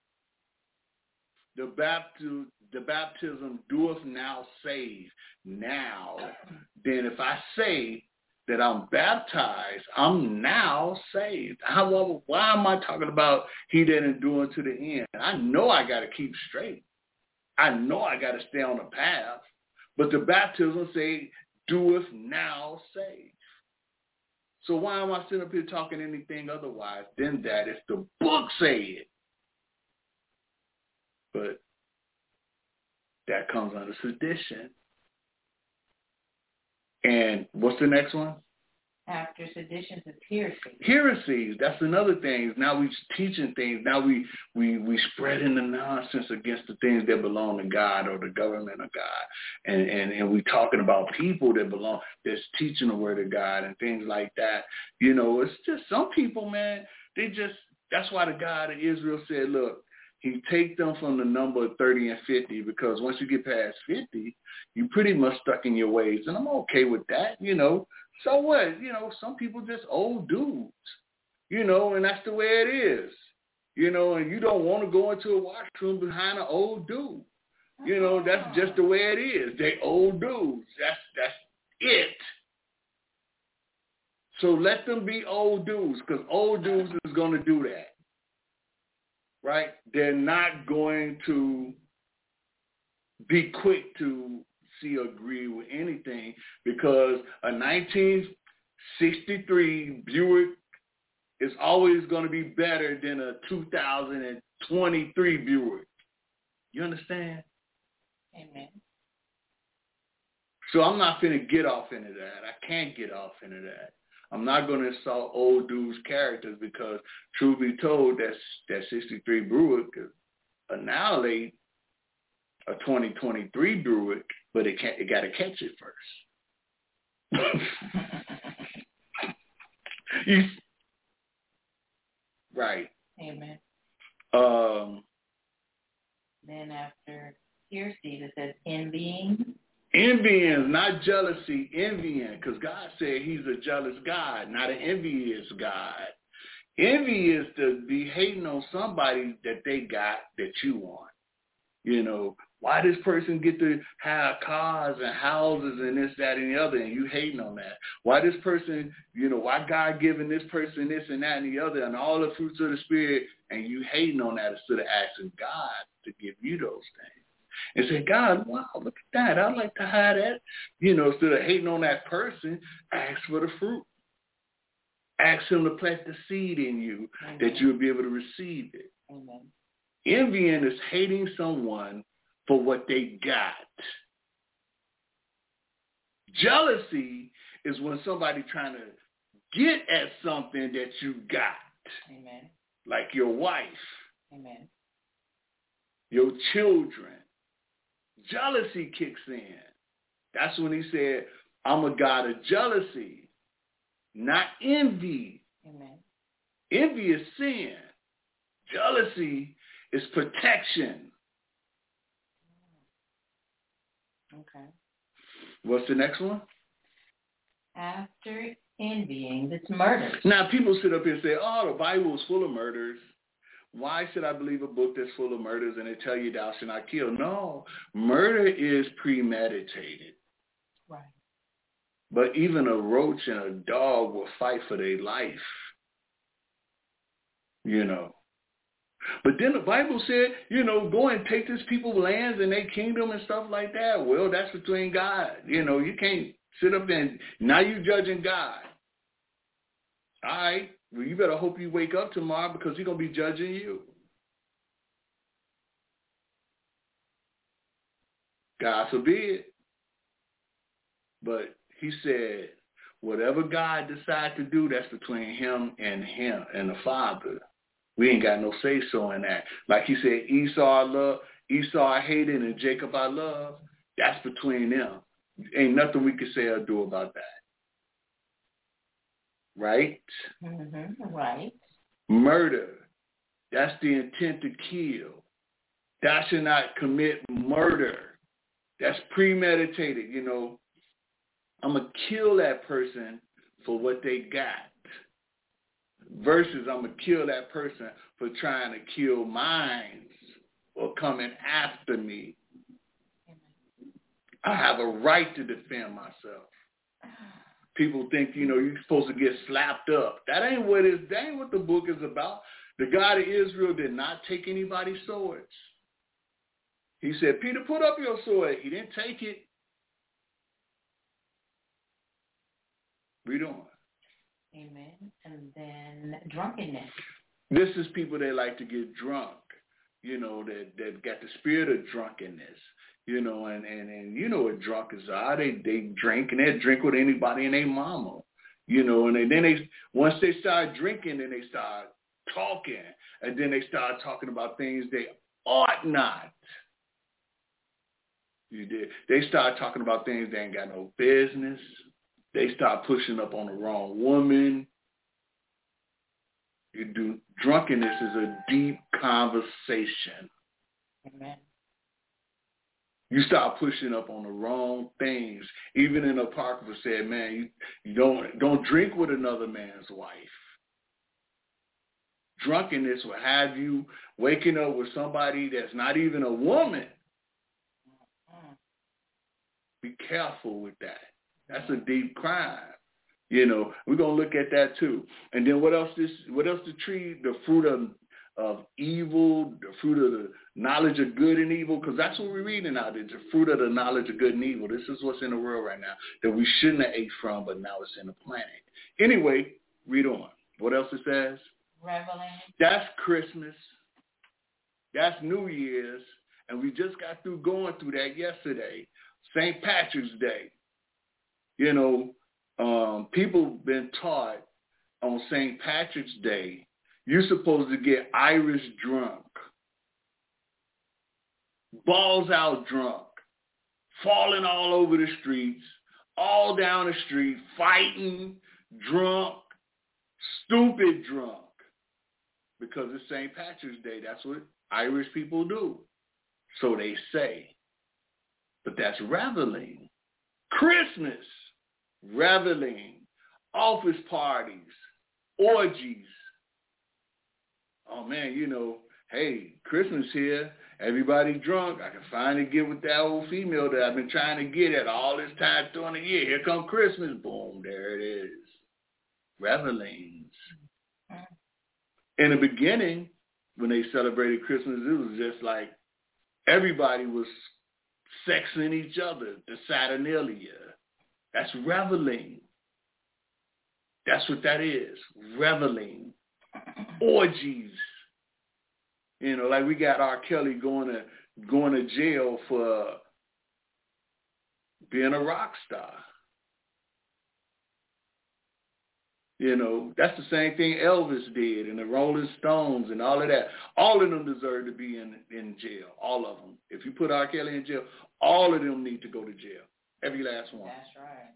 the baptism, the baptism doeth now save now, then if I say that I'm baptized, I'm now saved. How, why am I talking about he that endure to the end? I know I got to keep straight. I know I got to stay on the path. But the baptism say doeth now save. So why am I sitting up here talking anything otherwise than that if the book say it? But that comes under sedition. And what's the next one? After seditions is heresy. Heresies. That's another thing. Now we're teaching things. Now we we we spreading the nonsense against the things that belong to God or the government of God, and and and we talking about people that belong that's teaching the word of God and things like that. You know, it's just some people, man. They just that's why the God of Israel said, look, He take them from the number of thirty and fifty, because once you get past fifty, you pretty much stuck in your ways, and I'm okay with that. You know. So what? You know, some people just old dudes, you know, and that's the way it is, you know, and you don't want to go into a washroom behind an old dude. You know, that's just the way it is. They old dudes. That's, that's it. So let them be old dudes, because old dudes is going to do that, right? They're not going to be quick to see or agree with anything, because a nineteen sixty-three Buick is always going to be better than a two thousand twenty-three Buick. You understand? Amen. So I'm not going to get off into that. I can't get off into that. I'm not going to insult old dudes' characters, because truth be told, that's, that sixty-three Buick could annihilate a twenty twenty-three Buick, but it can't. It got to catch it first. you, right. Amen. Um. Then after heresy, it says envying. Envying, not jealousy. Envying, because God said He's a jealous God, not an envious God. Envy is to be hating on somebody that they got that you want. You know, why this person get to have cars and houses and this, that, and the other, and you hating on that? Why this person, you know, why God giving this person this and that and the other and all the fruits of the Spirit, and you hating on that instead of asking God to give you those things? And say, God, wow, look at that. I'd like to have that. You know, instead of hating on that person, ask for the fruit. Ask Him to plant the seed in you. Amen. That you'll be able to receive it. Amen. Envying is hating someone for what they got. Jealousy is when somebody trying to get at something that you got. Amen. Like your wife. Amen. Your children. Jealousy kicks in. That's when He said, I'm a God of jealousy, not envy. Amen. Envy is sin. Jealousy is protection. Okay. What's the next one? After envying, it's murder. Now, people sit up here and say, oh, the Bible is full of murders. Why should I believe a book that's full of murders and they tell you thou shalt not kill? No, murder is premeditated. Right. But even a roach and a dog will fight for their life. You know. But then the Bible said, you know, go and take these people's lands and their kingdom and stuff like that. Well, that's between God. You know, you can't sit up and, now you judging God. All right. Well, you better hope you wake up tomorrow, because He's going to be judging you. God forbid. But He said, whatever God decides to do, that's between Him and Him and the Father. We ain't got no say-so in that. Like He said, Esau I love, Esau I hated, and Jacob I love. That's between them. Ain't nothing we can say or do about that. Right? Mm-hmm. Right. Murder. That's the intent to kill. Thou shalt not commit murder. That's premeditated. You know, I'm going to kill that person for what they got. Versus I'm going to kill that person for trying to kill mine or coming after me. I have a right to defend myself. People think, you know, you're supposed to get slapped up. That ain't what it, that ain't what the book is about. The God of Israel did not take anybody's swords. He said, Peter, put up your sword. He didn't take it. Read on. Amen. And then drunkenness. This is people that like to get drunk, you know, that, that got the spirit of drunkenness, you know, and, and, and you know what drunkards are. They, they drink, and they drink with anybody and their mama, you know, and they, then they, once they start drinking, then they start talking, and then they start talking about things they ought not. You did. They start talking about things they ain't got no business. They start pushing up on the wrong woman. You do. Drunkenness is a deep conversation. Amen. You start pushing up on the wrong things. Even in Apocrypha said, man, you, you don't don't drink with another man's wife. Drunkenness will have you waking up with somebody that's not even a woman. Be careful with that. That's a deep crime. You know, we're gonna look at that too. And then what else? This what else? The tree, the fruit of of evil, the fruit of the knowledge of good and evil, because that's what we're reading now. It's the fruit of the knowledge of good and evil. This is what's in the world right now that we shouldn't have ate from, but now it's in the planet. Anyway, read on. What else it says? Reveling. That's Christmas. That's New Year's, and we just got through going through that yesterday. Saint Patrick's Day. You know, um, people been taught on Saint Patrick's Day, you're supposed to get Irish drunk, balls out drunk, falling all over the streets, all down the street, fighting, drunk, stupid drunk, because it's Saint Patrick's Day. That's what Irish people do. So they say. But that's reveling. Christmas, reveling, office parties, orgies. Oh, man, you know, hey, Christmas here, everybody drunk. I can finally get with that old female that I've been trying to get at all this time during the year. Here come Christmas. Boom, there it is. Revelings. In the beginning, when they celebrated Christmas, it was just like everybody was sexing each other, the Saturnalia. That's reveling. That's what that is, reveling. Orgies. You know, like we got R. Kelly going to going to jail for being a rock star. You know, that's the same thing Elvis did and the Rolling Stones and all of that. All of them deserve to be in, in jail, all of them. If you put R. Kelly in jail, all of them need to go to jail, every last one. That's right.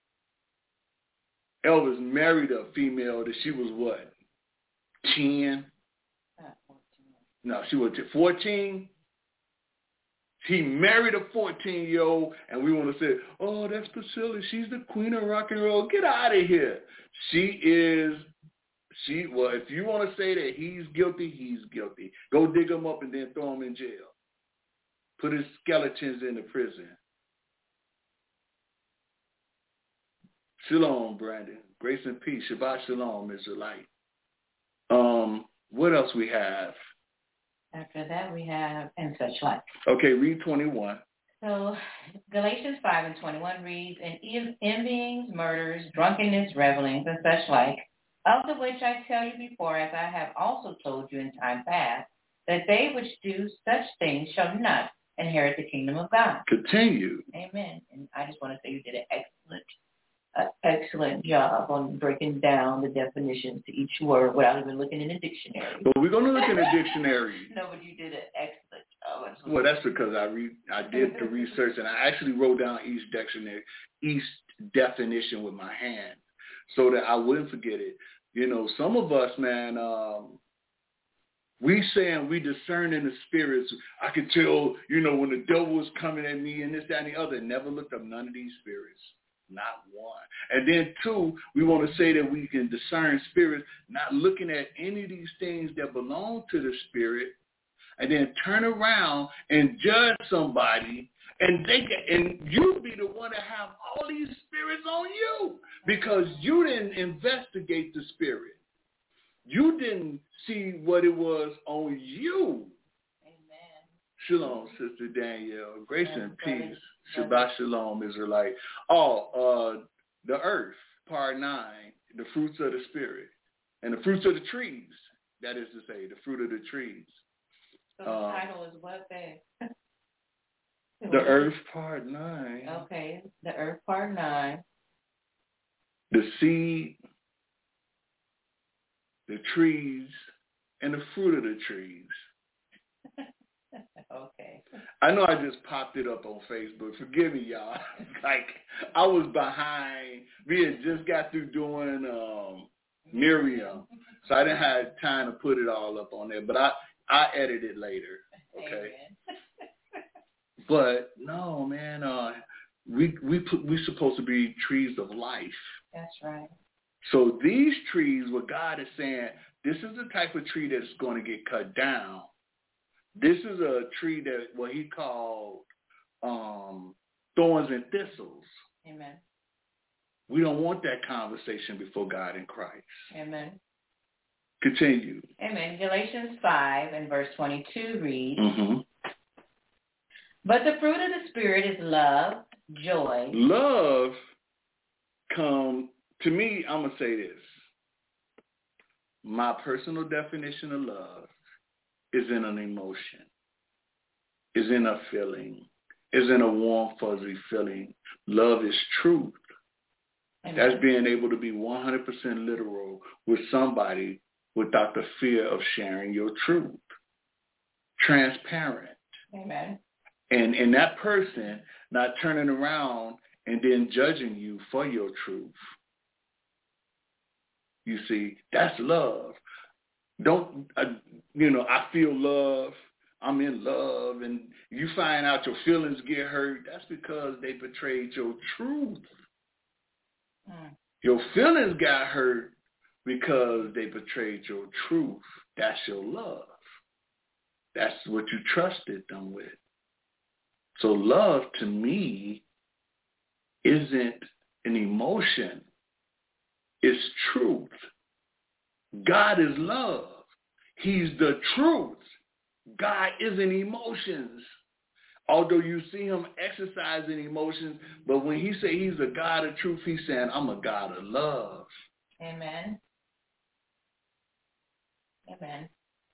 Elvis married a female that she was what, ten? No, she was fourteen. He married a fourteen-year-old, and we want to say, oh, that's Priscilla. She's the queen of rock and roll. Get out of here. She is, she. well, if you want to say that he's guilty, he's guilty. Go dig him up and then throw him in jail. Put his skeletons in the prison. Shalom, Brandon. Grace and peace. Shabbat shalom, Israelite. Um, what else we have? After that, we have and such like. Okay, read twenty-one. So Galatians five and twenty-one reads, and envyings, murders, drunkenness, revelings, and such like, of the which I tell you before, as I have also told you in time past, that they which do such things shall not inherit the kingdom of God. Continue. Amen. And I just want to say you did an excellent uh, excellent job on breaking down the definitions to each word without even looking in the dictionary. But we're going to look in the dictionary. No, but you did an excellent job. Well, that's because I re- I did the research and I actually wrote down each dictionary, each definition with my hand so that I wouldn't forget it. You know, some of us, man, um, we saying we discerning the spirits. I could tell, you know, when the devil was coming at me and this, that, and the other. Never looked up none of these spirits. Not one. And then two, we want to say that we can discern spirits, not looking at any of these things that belong to the spirit, and then turn around and judge somebody, and they can, and you be the one to have all these spirits on you because you didn't investigate the spirit. You didn't see what it was on you. Amen. Shalom, Sister Danielle. Grace and peace. Shabbat shalom, Israelite. Oh, uh, the earth. part nine, the fruits of the Spirit. And the fruits of the trees, that is to say, the fruit of the trees. So the um, title is what there? The earth, part nine. Okay, the earth, part nine. The seed, the trees, and the fruit of the trees. Okay. I know I just popped it up on Facebook. Forgive me, y'all. Like, I was behind. We had just got through doing um, Miriam, so I didn't have time to put it all up on there. But I, I edit it later, okay? But, no, man, uh, we we put, we're supposed to be trees of life. That's right. So these trees, what God is saying, this is the type of tree that's going to get cut down. This is a tree that what he called um, thorns and thistles. Amen. We don't want that conversation before God in Christ. Amen. Continue. Amen. Galatians five and verse twenty-two reads, Mm-hmm. but the fruit of the Spirit is love, joy. Love come, to me, I'm going to say this. My personal definition of love is in an emotion, is in a feeling, is in a warm, fuzzy feeling. Love is truth. Amen. That's being able to be one hundred percent literal with somebody without the fear of sharing your truth. Transparent. Amen. And, and that person not turning around and then judging you for your truth. You see, that's love. Don't, uh, you know, I feel love, I'm in love, and you find out your feelings get hurt, that's because they betrayed your truth. Mm. Your feelings got hurt because they betrayed your truth. That's your love. That's what you trusted them with. So love, to me, isn't an emotion. It's truth. God is love. He's the truth. God isn't emotions. Although you see him exercising emotions, but when he say he's a God of truth, he's saying, I'm a God of love. Amen. Amen.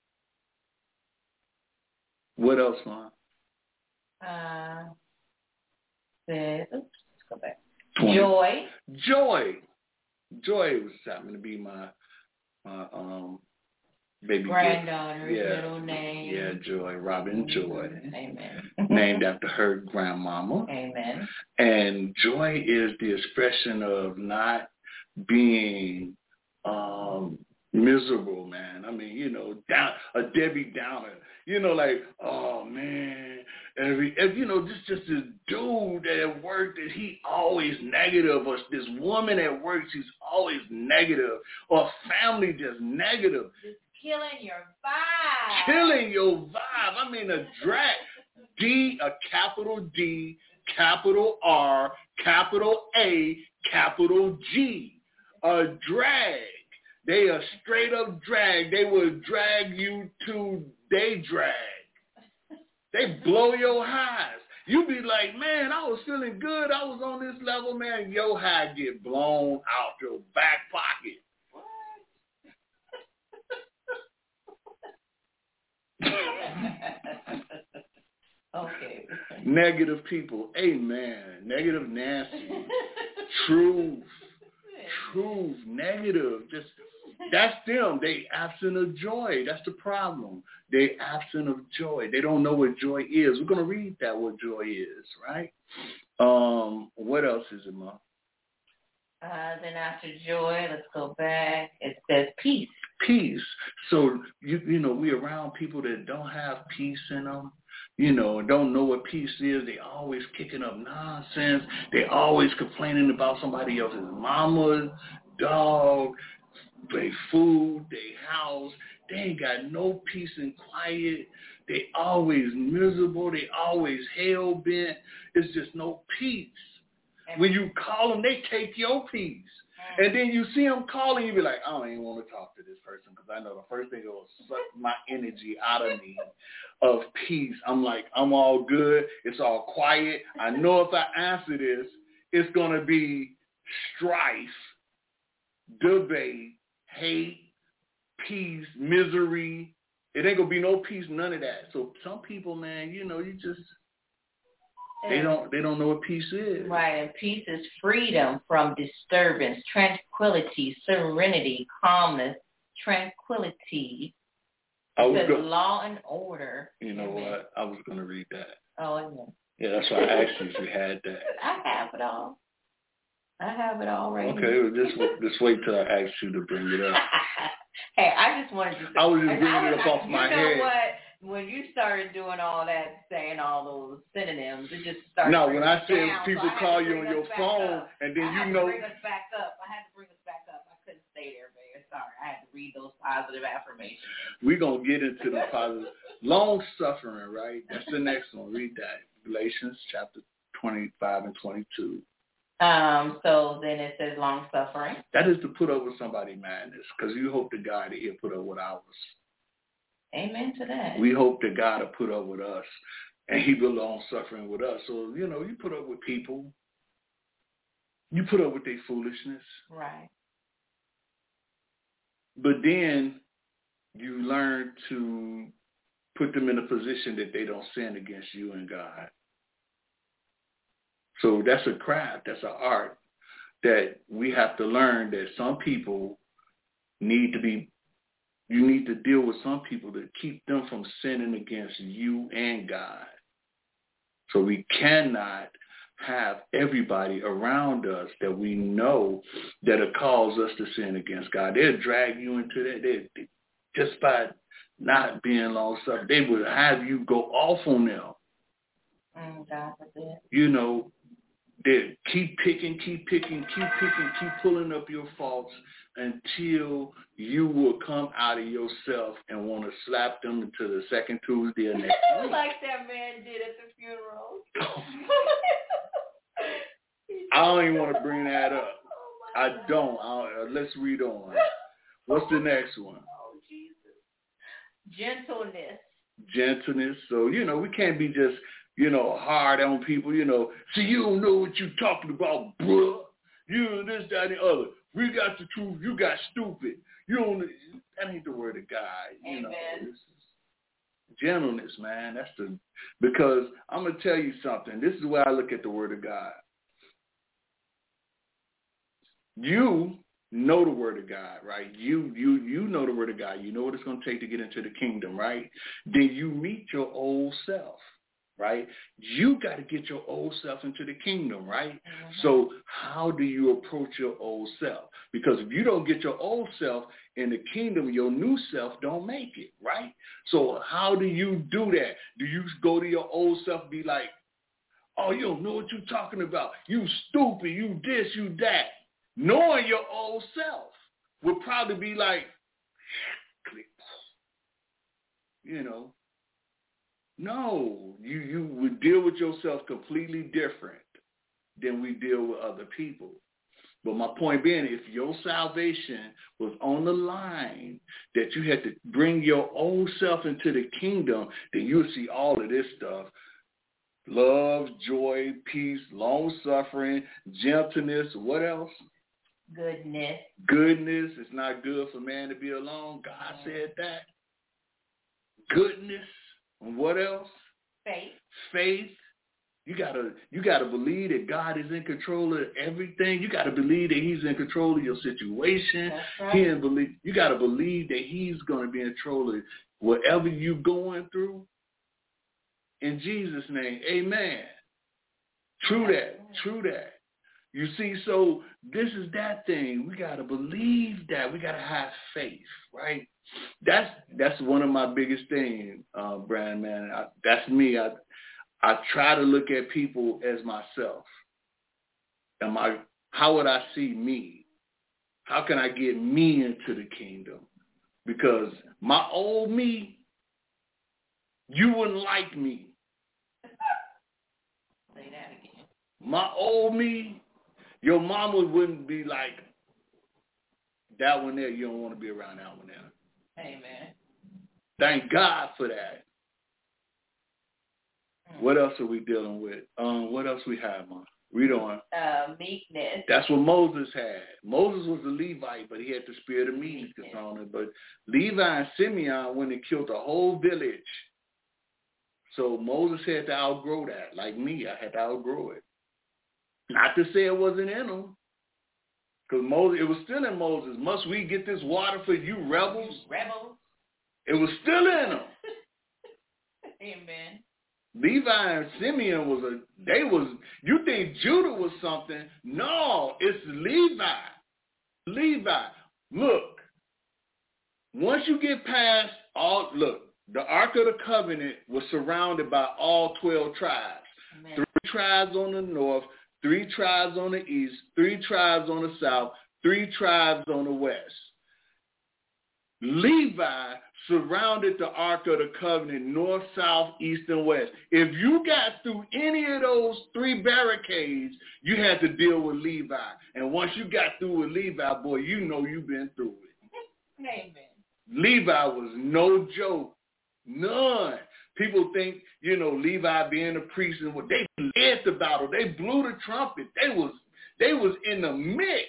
What else, Mom? Uh, the, oops, let's go back. twenty. Joy. Joy. Joy was happening to be my my um baby granddaughter's yeah. middle name. Yeah, Joy, Robin Joy. Amen. Named after her grandmama. Amen. And joy is the expression of not being um, miserable, man. I mean, you know, down a Debbie Downer. You know, like, oh man, every, every you know, just just this dude at work that he always negative, or this woman at work she's always negative, or family just negative. Just killing your vibe. Killing your vibe. I mean, a drag. D, a capital D, capital R, capital A, capital G. A drag. They a straight up drag. They will drag you to they drag. They blow your highs. You be like, man, I was feeling good. I was on this level, man. Your high get blown out your back pocket. Okay. Negative people. Amen. Negative Nancy. Truth. Truth. Negative. Just that's them. They absent of joy. That's the problem. They absent of joy. They don't know what joy is. We're gonna read that what joy is, right? Um, what else is it, Mom? Uh, then after joy, let's go back. It says peace. Peace. So you you know, we around people that don't have peace in them. You know, don't know what peace is. They always kicking up nonsense. They always complaining about somebody else's mama, dog, their food, their house. They ain't got no peace and quiet. They always miserable. They always hell bent. It's just no peace. When you call them, they take your peace. And then you see them calling, you be like, I don't even want to talk to this person because I know the first thing that will suck my energy out of me of peace. I'm like, I'm all good. It's all quiet. I know if I answer this, it's going to be strife. debate, hate, peace, misery. It ain't gonna be no peace, none of that. So some people, man, you know, you just they don't they don't know what peace is. Right, and peace is freedom from disturbance, tranquility, serenity, calmness, tranquility. I was Because go- law and order. You know Amen. What? I was gonna read that. Oh, yeah. Yeah, that's why I asked you if you had that. I have it all. I have it all right Okay, here. well, just just wait till I ask you to bring it up. Hey, I just wanted to say. I was just bringing it up off my head. You know what? When you started doing all that, saying all those synonyms, it just started. No, when I said down, people so call you on your phone, up. and then I you had know. to bring us back up. I had to bring us back up. I couldn't stay there, man. Sorry, I had to read those positive affirmations. We're gonna get into the positive, long suffering, right? That's the next one. Read that, Galatians chapter twenty-five and twenty-two. Um, so then it says long suffering. That is to put up with somebody's madness, because you hope to God that He'll put up with ours. Amen to that. We hope that God will put up with us, and He will long suffering with us. So, you know, you put up with people. You put up with their foolishness. Right. But then you learn to put them in a position that they don't sin against you and God. So that's a craft, that's an art that we have to learn, that some people need to be, you need to deal with some people to keep them from sinning against you and God. So we cannot have everybody around us that we know that'll cause us to sin against God. They'll drag you into that. They, they, just by not being long-suffering, they will have you go off on them. Mm, God forbid. You know, they keep picking, keep picking, keep picking, keep pulling up your faults until you will come out of yourself and want to slap them into the second Tuesday of next week. Like that man did at the funeral. I don't even want to bring that up. Oh I don't. I, uh, let's read on. What's the next one? Oh, Jesus. Gentleness. Gentleness. So, you know, we can't be just, you know, hard on people, you know. See, you don't know what you're talking about, bruh. You this, that, and the other. We got the truth. You got stupid. You don't, that ain't the word of God. You Amen. know, this is gentleness, man. That's the, because I'm going to tell you something. This is the way I look at the word of God. You know the word of God, right? You you you know the word of God. You know what it's going to take to get into the kingdom, right? Then you meet your old self, right? You got to get your old self into the kingdom, right? Mm-hmm. So how do you approach your old self? Because if you don't get your old self in the kingdom, your new self don't make it, right? So how do you do that? Do you go to your old self and be like, oh, you don't know what you're talking about. You stupid. You this, you that. Knowing your old self would probably be like, click. You know, no, you, you would deal with yourself completely different than we deal with other people. But my point being, if your salvation was on the line, that you had to bring your old self into the kingdom, then you'll see all of this stuff. Love, joy, peace, long-suffering, gentleness, what else? Goodness. Goodness. It's not good for man to be alone. God said that. Goodness. And what else? Faith. Faith. You gotta you gotta believe that God is in control of everything. You gotta believe that He's in control of your situation. That's right. He and believe you gotta believe that He's gonna be in control of whatever you're going through. In Jesus' name, amen. True that. True that. You see, so this is that thing. We got to believe that. We got to have faith, right? That's that's one of my biggest things, uh, Brian, man. I, that's me. I I try to look at people as myself. Am I, how would I see me? How can I get me into the kingdom? Because my old me, you wouldn't like me. Say that again. My old me, your mama wouldn't be like, that one there, you don't want to be around that one there. Amen. Thank God for that. Mm. What else are we dealing with? Um, what else we have, Mom? Read on. Uh, meekness. That's what Moses had. Moses was a Levite, but he had the spirit of meekness on it. But Levi and Simeon went and killed the whole village. So Moses had to outgrow that. Like me, I had to outgrow it. Not to say it wasn't in him. Because Moses, it was still in Moses. Must we get this water for you rebels? Rebels. It was still in them. Amen. Levi and Simeon was a, they was, you think Judah was something. No, it's Levi. Levi. Look, once you get past all, look, the Ark of the Covenant was surrounded by all twelve tribes. Amen. Three tribes on the north, three tribes on the east, three tribes on the south, three tribes on the west. Levi surrounded the Ark of the Covenant north, south, east, and west. If you got through any of those three barricades, you had to deal with Levi. And once you got through with Levi, boy, you know you've been through it. Amen. Levi was no joke. None. People think, you know, Levi being a priest, and what they led the battle. They blew the trumpet. They was they was in the mix.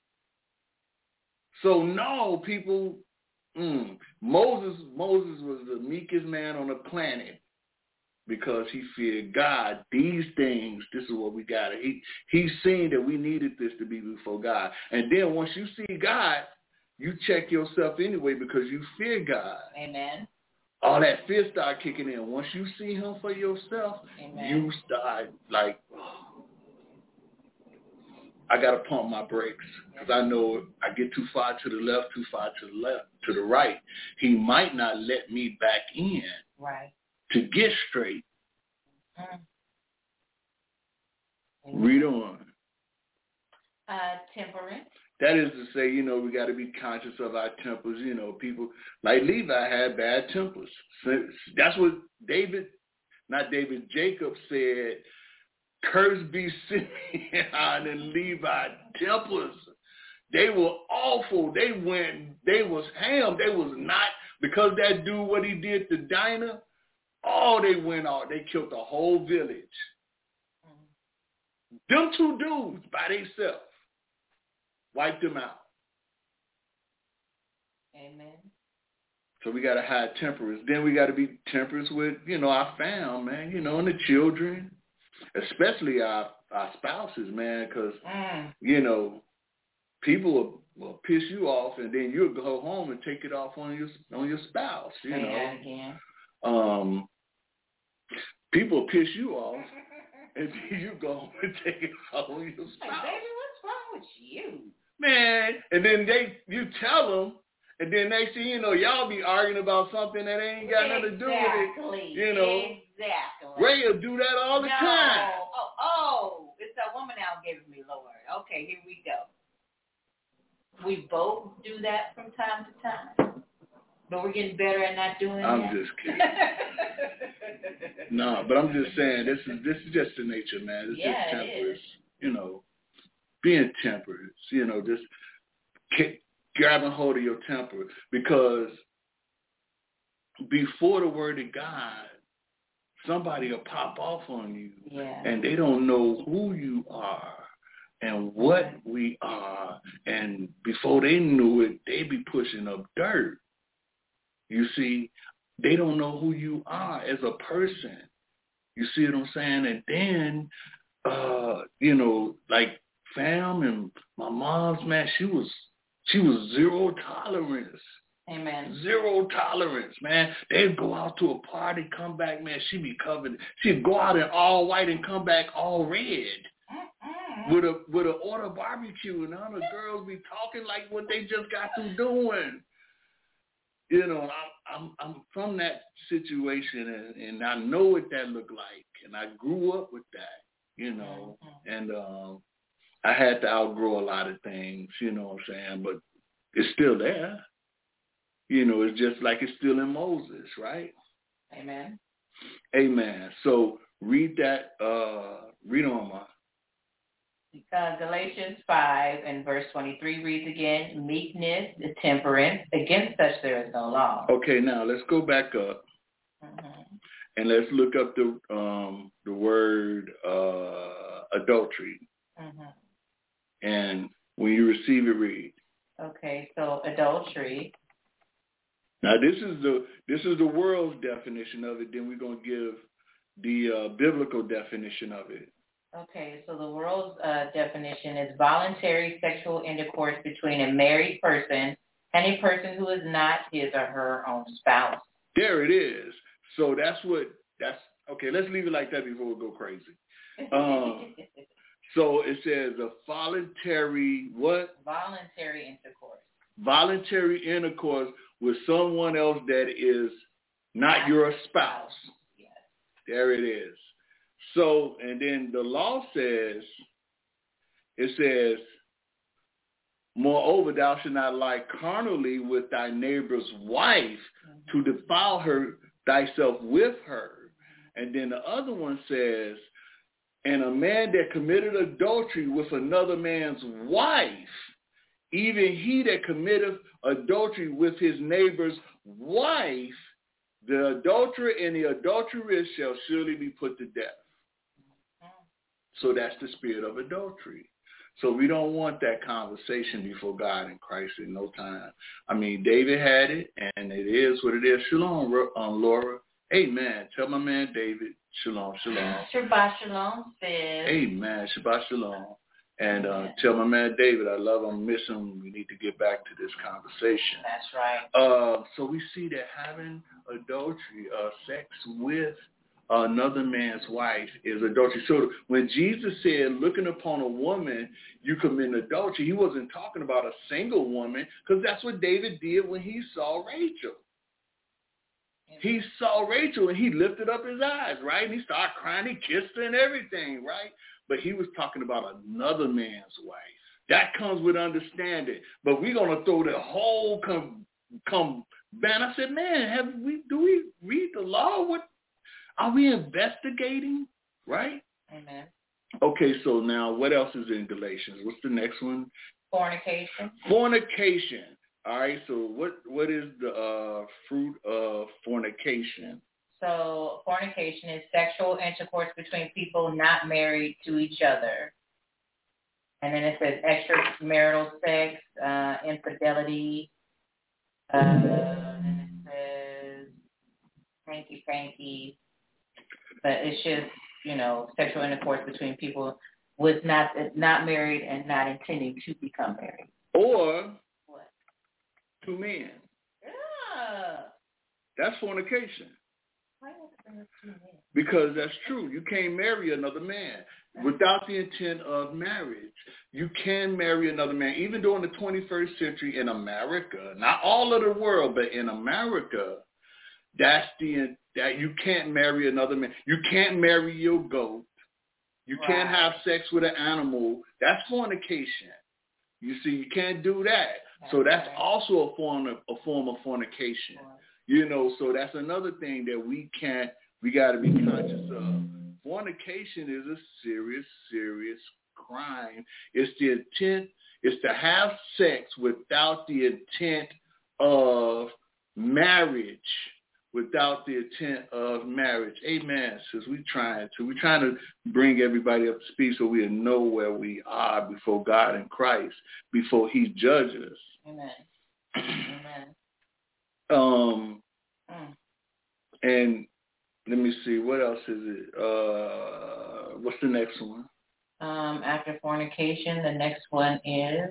So no, people, mm, Moses Moses was the meekest man on the planet because he feared God. These things, this is what we got. He he's seen that we needed this to be before God. And then once you see God, you check yourself anyway because you fear God. Amen. All that fear start kicking in. Once you see him for yourself, Amen. you start like, oh, I got to pump my brakes because I know if I get too far to the left, too far to the left, to the right, he might not let me back in right. to get straight. Mm-hmm. Read on. Uh, temperance. That is to say, you know, we got to be conscious of our tempers. You know, people like Levi had bad tempers. That's what David, not David, Jacob said, cursed be Simeon and Levi tempers. They were awful. They went, they was ham. They was not, because that dude, what he did to Dinah, oh, they went out. They killed the whole village. Mm-hmm. Them two dudes by themselves. Wipe them out. Amen. So we got to have temperance. Then we got to be temperance with, you know, our fam, man, you know, and the children, especially our, our spouses, man, because, mm. you know, people will, will piss you off, and then you'll go home and take it off on your on your spouse, you Say know. that again. Um, people piss you off, and then you go home and take it off on your spouse. Hey, baby, what's wrong with you? Man, and then they, you tell them, and then next thing you know, y'all be arguing about something that ain't got exactly. nothing to do with it. You know, exactly. Ray will do that all the no. time. Oh, oh, it's that woman out giving me, Lord. Okay, here we go. We both do that from time to time, but we're getting better at not doing I'm that. I'm just kidding. No, but I'm just saying this is this is just the nature, man. It's yeah, just temperance, it you know. Being temperate, you know, just grabbing hold of your temper, because before the word of God, somebody will pop off on you, yeah. and they don't know who you are and what we are, and before they knew it, they be pushing up dirt. You see, they don't know who you are as a person. You see what I'm saying? And then, uh, you know, like, fam and my mom's, man, she was she was zero tolerance. Amen. Zero tolerance, man. They'd go out to a party, come back, man, she'd be covered. She'd go out in all white and come back all red. Mm-mm. With a with an order barbecue, and all the girls be talking like what they just got through doing. You know, I'm I'm I'm from that situation, and, and I know what that looked like, and I grew up with that, you know, mm-hmm. and um I had to outgrow a lot of things, you know what I'm saying? But it's still there. You know, it's just like it's still in Moses, right? Amen. Amen. So read that, uh, read on, Ma. Uh, Galatians five and verse twenty-three reads again, meekness, temperance, against such there is no law. Okay, now let's go back up. Mm-hmm. And let's look up the um, the word uh, adultery. Mm-hmm. And when you receive it, read. Okay, so adultery. Now this is the this is the world's definition of it. Then we're gonna give the uh, biblical definition of it. Okay, so the world's uh, definition is voluntary sexual intercourse between a married person and a person who is not his or her own spouse. There it is. So that's what that's okay. Let's leave it like that before we go crazy. Um, so it says a voluntary what? Voluntary intercourse. Voluntary intercourse with someone else that is not Not your spouse. Yes. There it is. So, and then the law says, it says, moreover, thou shalt not lie carnally with thy neighbor's wife mm-hmm. to defile her thyself with her. And then the other one says, and a man that committed adultery with another man's wife, even he that committeth adultery with his neighbor's wife, the adulterer and the adulteress shall surely be put to death. So that's the spirit of adultery. So we don't want that conversation before God and Christ in no time. I mean, David had it, and it is what it is. Shalom, um, Laura. Amen. Tell my man David, shalom, shalom. Shabbat shalom, sis. Amen. Shabbat shalom. And uh, tell my man David, I love him, miss him. We need to get back to this conversation. That's right. Uh, so we see that having adultery, uh, sex with another man's wife is adultery. So when Jesus said, looking upon a woman, you commit adultery, he wasn't talking about a single woman, because that's what David did when he saw Rachel. Amen. He saw Rachel and he lifted up his eyes, right? And he started crying, he kissed her and everything, right? But he was talking about another man's wife. That comes with understanding. But we're going to throw the whole come come ban. I said, man, have we do we read the law? What are we investigating? Right? Amen. Okay, so now what else is in Galatians? What's the next one? Fornication. Fornication. All right, so what what is the uh, fruit of fornication? So fornication is sexual intercourse between people not married to each other. And then it says extramarital sex, uh, infidelity. Uh, and it says hanky panky. But it's just, you know, sexual intercourse between people with not not married and not intending to become married. Or what? Two men. Yeah. That's fornication. Why would it bring up two men? Because that's true. You can't marry another man without the intent of marriage. You can marry another man, even though in the twenty-first century in America, not all of the world, but in America, that's the that you can't marry another man. You can't marry your goat. You right. can't have sex with an animal. That's fornication. You see, you can't do that. That's so that's right. also a form of a form of fornication. Right. You know, so that's another thing that we can't. We got to be conscious of. Fornication is a serious, serious crime. It's the intent. It's to have sex without the intent of marriage. Without the intent of marriage. Amen. Since we trying to, we're trying to bring everybody up to speed so we know where we are before God and Christ, before he judges. Amen. Amen. Um, mm. And let me see, what else is it? Uh, what's the next one? Um, after fornication, the next one is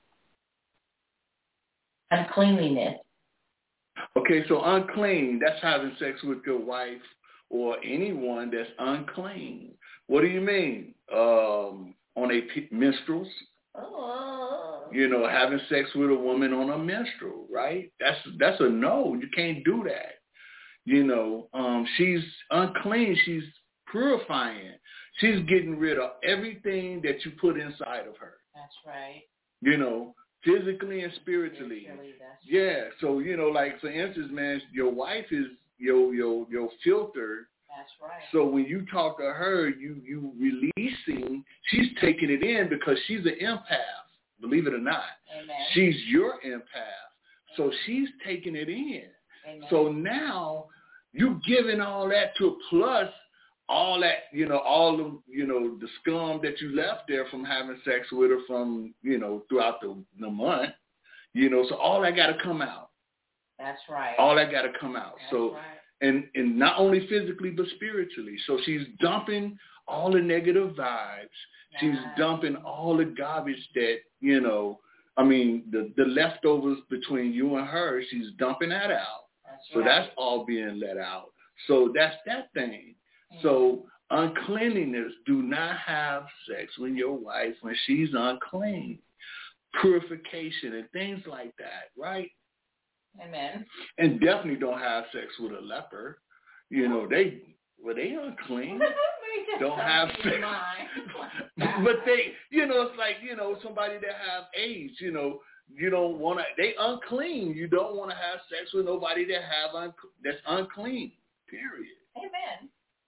uncleanliness. Okay, so unclean, that's having sex with your wife or anyone that's unclean. What do you mean? Um, on a p- menstruals? Oh. You know, having sex with a woman on a menstrual, right? That's that's a no. You can't do that. You know, um, she's unclean. She's purifying. She's getting rid of everything that you put inside of her. That's right. You know, physically and spiritually. Spiritually, that's yeah. So, you know, like, for instance, man, your wife is your your your filter. That's right. So when you talk to her, you you releasing, she's taking it in because she's an empath, believe it or not. Amen. She's your empath. So she's taking it in. Amen. So now you're giving all that to plus all that, you know, all the, you know, the scum that you left there from having sex with her from, you know, throughout the, the month, you know, so all that got to come out. That's right. All that got to come out. That's so, right. and, and not only physically, but spiritually. So she's dumping all the negative vibes. She's Nice. dumping all the garbage that, you know, I mean, the, the leftovers between you and her, she's dumping that out. That's so right. that's all being let out. So that's that thing. Mm-hmm. So uncleanliness, do not have sex with your wife when she's unclean. Purification and things like that, right? Amen. And definitely don't have sex with a leper. You know, they, well, they unclean. Don't have sex. But they, you know, it's like, you know, somebody that have AIDS, you know, you don't want to, they unclean. You don't want to have sex with nobody that have un, that's unclean, period. Amen.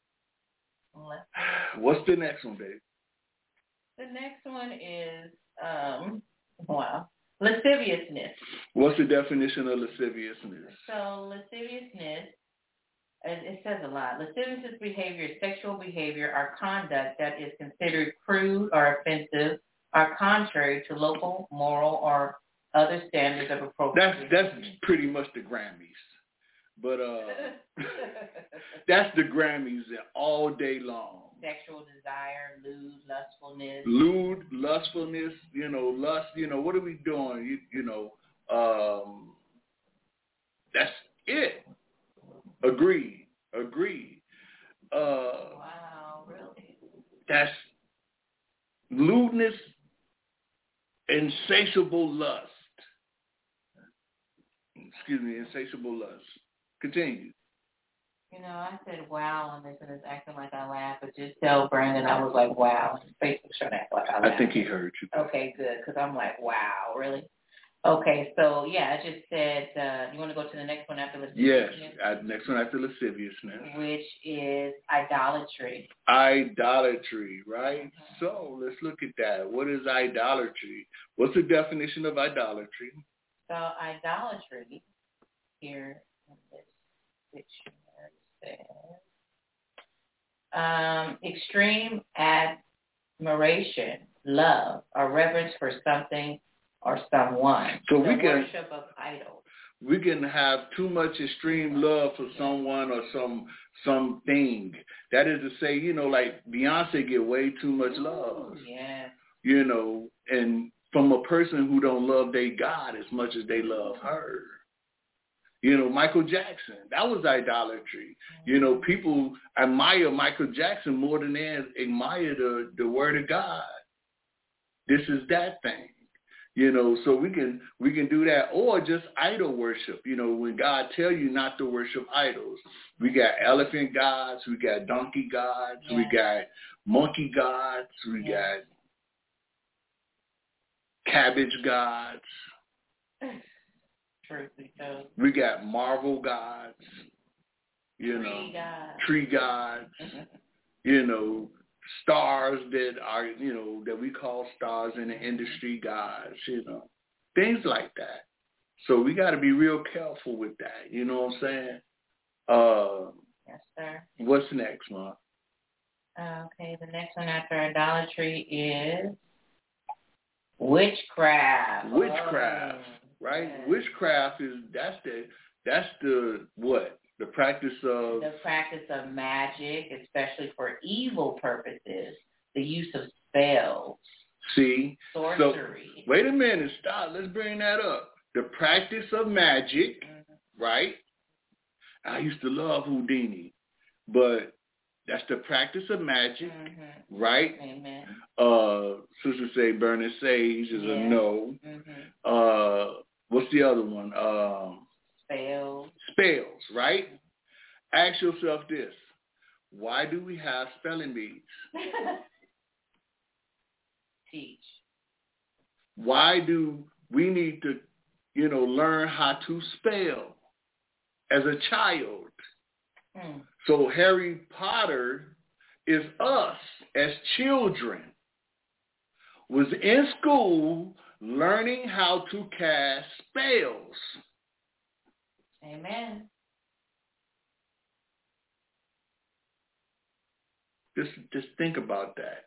What's the next one, babe? The next one is, um, wow, lasciviousness. What's the definition of lasciviousness? So lasciviousness, it says a lot. Lascivious behavior is sexual behavior or conduct that is considered crude or offensive or contrary to local, moral, or other standards of appropriate. That's that's pretty much the Grammys. But uh, that's the Grammys all day long. Sexual desire, lewd, lustfulness. Lewd, lustfulness, you know, lust, you know, what are we doing? You, you know, um, that's it. Agreed. Agreed. Uh, wow, really? That's lewdness, insatiable lust. Excuse me, insatiable lust. Continue. You know, I said wow on this, and it's acting like I laughed, but just tell Brandon I was like, wow. His face was trying to act like I laughed. I think he heard you. Okay, good, because I'm like, wow, really? Okay, so, yeah, I just said, uh, you want to go to the next one after lasciviousness? Yes, uh, next one after lasciviousness. Which is idolatry. Idolatry, right? Mm-hmm. So let's look at that. What is idolatry? What's the definition of idolatry? So idolatry, here in this dictionary says, um, extreme admiration, love, or reverence for something or someone. So the we can worship of idols. We can have too much extreme love for someone or some something. That is to say, you know, like Beyonce get way too much love. Ooh, yeah. You know, and from a person who don't love their God as much as they love her. You know, Michael Jackson, that was idolatry. You know, people admire Michael Jackson more than they admire the, the word of God. This is that thing. You know, so we can we can do that, or just idol worship. You know, when God tell you not to worship idols, we got elephant gods, we got donkey gods, yeah. we got monkey gods, we yeah. got cabbage gods. Truth be told. We got Marvel gods. You tree know, gods. tree gods. You know. Stars that are, you know, that we call stars in the industry, gods, you know, things like that. So we got to be real careful with that. You know what I'm saying? Uh, yes, sir. What's next, Mom? Okay, the next one after idolatry is witchcraft. Witchcraft, oh, right? yes. Witchcraft is that's the that's the what? The practice of... The practice of magic, especially for evil purposes. The use of spells. See? Sorcery. So, wait a minute. Stop. Let's bring that up. The practice of magic, mm-hmm. right? I used to love Houdini. But that's the practice of magic, mm-hmm. right? Amen. Uh, Sister say burning sage is yeah. a no. Mm-hmm. Uh, what's the other one? Um... Spells. Spells, right? Ask yourself this. Why do we have spelling bees? Teach. Why do we need to, you know, learn how to spell as a child? Hmm. So Harry Potter is us as children. Was in school learning how to cast spells. Amen. Just, just think about that.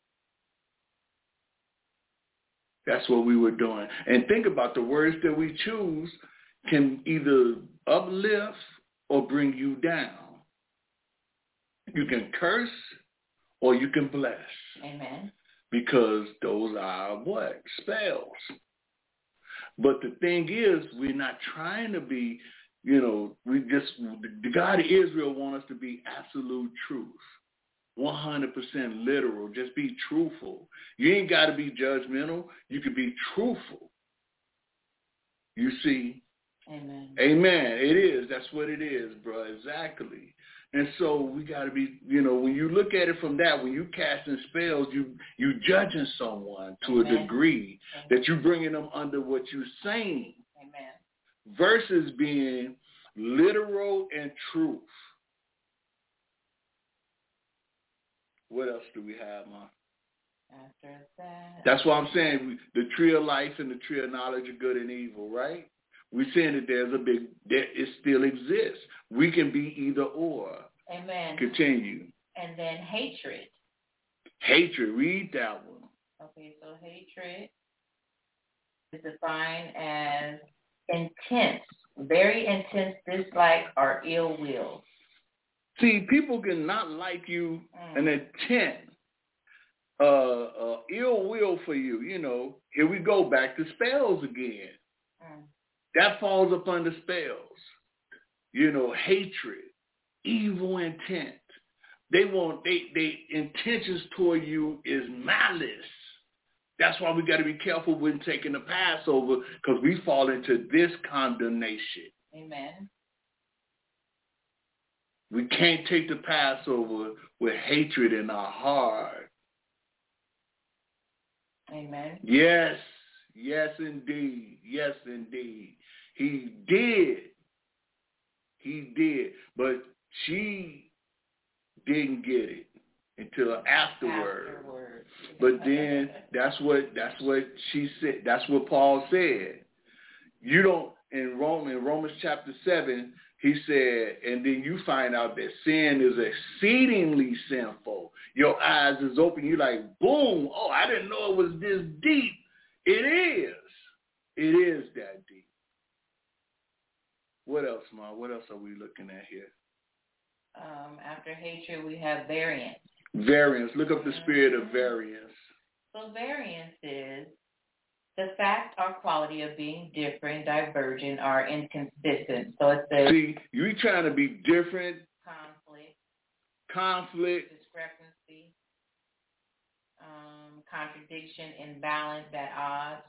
That's what we were doing. And think about the words that we choose can either uplift or bring you down. You can curse or you can bless. Amen. Because those are what? Spells. But the thing is, we're not trying to be, you know, we just, the God of Israel wants us to be absolute truth. one hundred percent literal. Just be truthful. You ain't got to be judgmental. You can be truthful. You see? Amen. Amen. It is. That's what it is, bro. Exactly. And so we got to be, you know, when you look at it from that, when you casting spells, you you judging someone to Amen. A degree Amen. That you bringing them under what you're saying. Amen. Versus being literal and truth. What else do we have, Mom? After that. That's what I'm saying. We, the tree of life and the tree of knowledge of good and evil, right? We're saying that there's a big, that it still exists. We can be either or. Amen. Continue. And then hatred. Hatred. Read that one. Okay, so hatred is defined as intense, very intense dislike or ill will. See, people can not like you mm. an intent, uh, uh, ill will for you. You know, here we go back to spells again. Mm. That falls up under spells. You know, hatred, evil intent. They want, they, they intentions toward you is malice. That's why we got to be careful when taking the Passover, because we fall into this condemnation. Amen. We can't take the Passover with hatred in our heart. Amen. Yes. Yes, indeed. Yes, indeed. He did. He did. But she didn't get it until afterward. afterward. But then that's what that's what she said. That's what Paul said. You don't in Rome in Romans chapter seven, he said, and then you find out that sin is exceedingly sinful. Your eyes is open. You're like, boom. Oh, I didn't know it was this deep. It is. It is that deep. What else, Ma? What else are we looking at here? Um, after hatred, we have variance. Variance. Look up the spirit of variance. So variance is the fact or quality of being different, divergent, or inconsistent. So it says... See, you're trying to be different. Conflict. Conflict. Discrepancy. Um, contradiction, imbalance, at odds,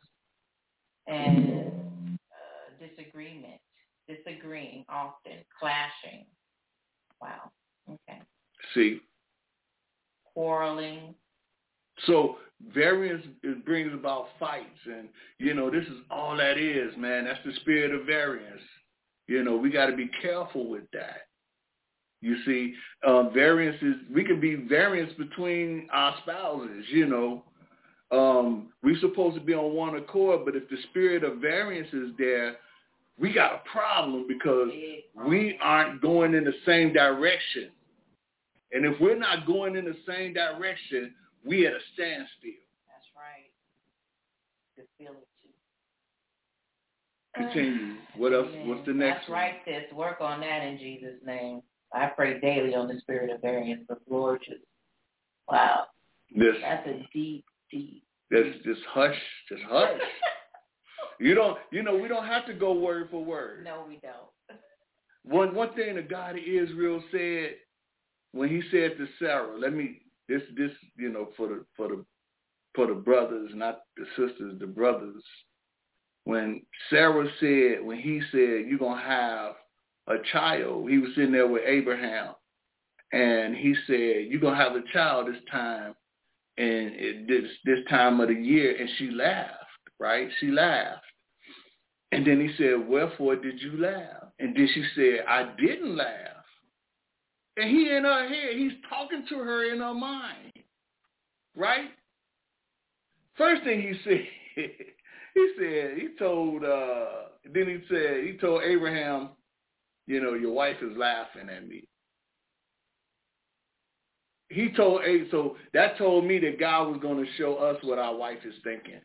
and uh, disagreement, disagreeing often, clashing. Wow. Okay. See. Quarreling. So variance it brings about fights, and you know this is all that is, man. That's the spirit of variance. You know we got to be careful with that. You see, uh, variance is we can be variance between our spouses. You know. Um, we're supposed to be on one accord, but if the spirit of variance is there, we got a problem because we aren't going in the same direction. And if we're not going in the same direction, we at a standstill. That's right. You feel it too. Continue. What else? Amen. What's the next That's one? right, sis. Work on that in Jesus' name. I pray daily on the spirit of variance, but Lord, just, wow. This, That's a deep, deep. Just, just hush. Just hush. You don't, you know, we don't have to go word for word. No, we don't. One, one thing the God of Israel said when he said to Sarah, let me, this, this, you know, for the, for the, for the brothers, not the sisters, the brothers. When Sarah said, when he said, you're going to have a child, he was sitting there with Abraham. And he said, you're going to have a child this time. And it, this, this time of the year. And she laughed, right? She laughed. And then he said, wherefore did you laugh? And then she said, I didn't laugh. And he in her head, he's talking to her in her mind, right? First thing he said, he said, he told, uh, then he said, he told Abraham, you know, your wife is laughing at me. he told A, so that told me that God was going to show us what our wife is thinking.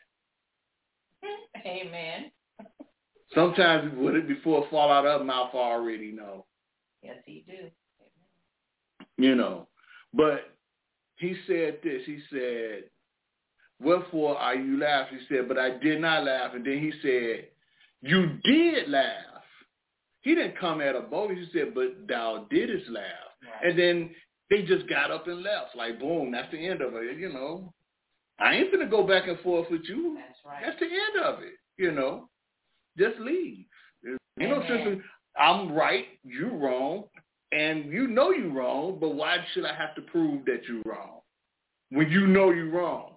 Amen. Sometimes before it fall out of her mouth, I already know. Yes, he do. Amen. You know, but he said this. He said, wherefore are you laughing? He said, but I did not laugh. And then he said, you did laugh. He didn't come at a bogus. He said, but thou didst laugh. Right. And then they just got up and left. Like, boom, that's the end of it, you know. I ain't going to go back and forth with you. That's right. That's the end of it, you know. Just leave. You know, sister, I'm right, you wrong, and you know you wrong, but why should I have to prove that you're wrong when you know you're wrong?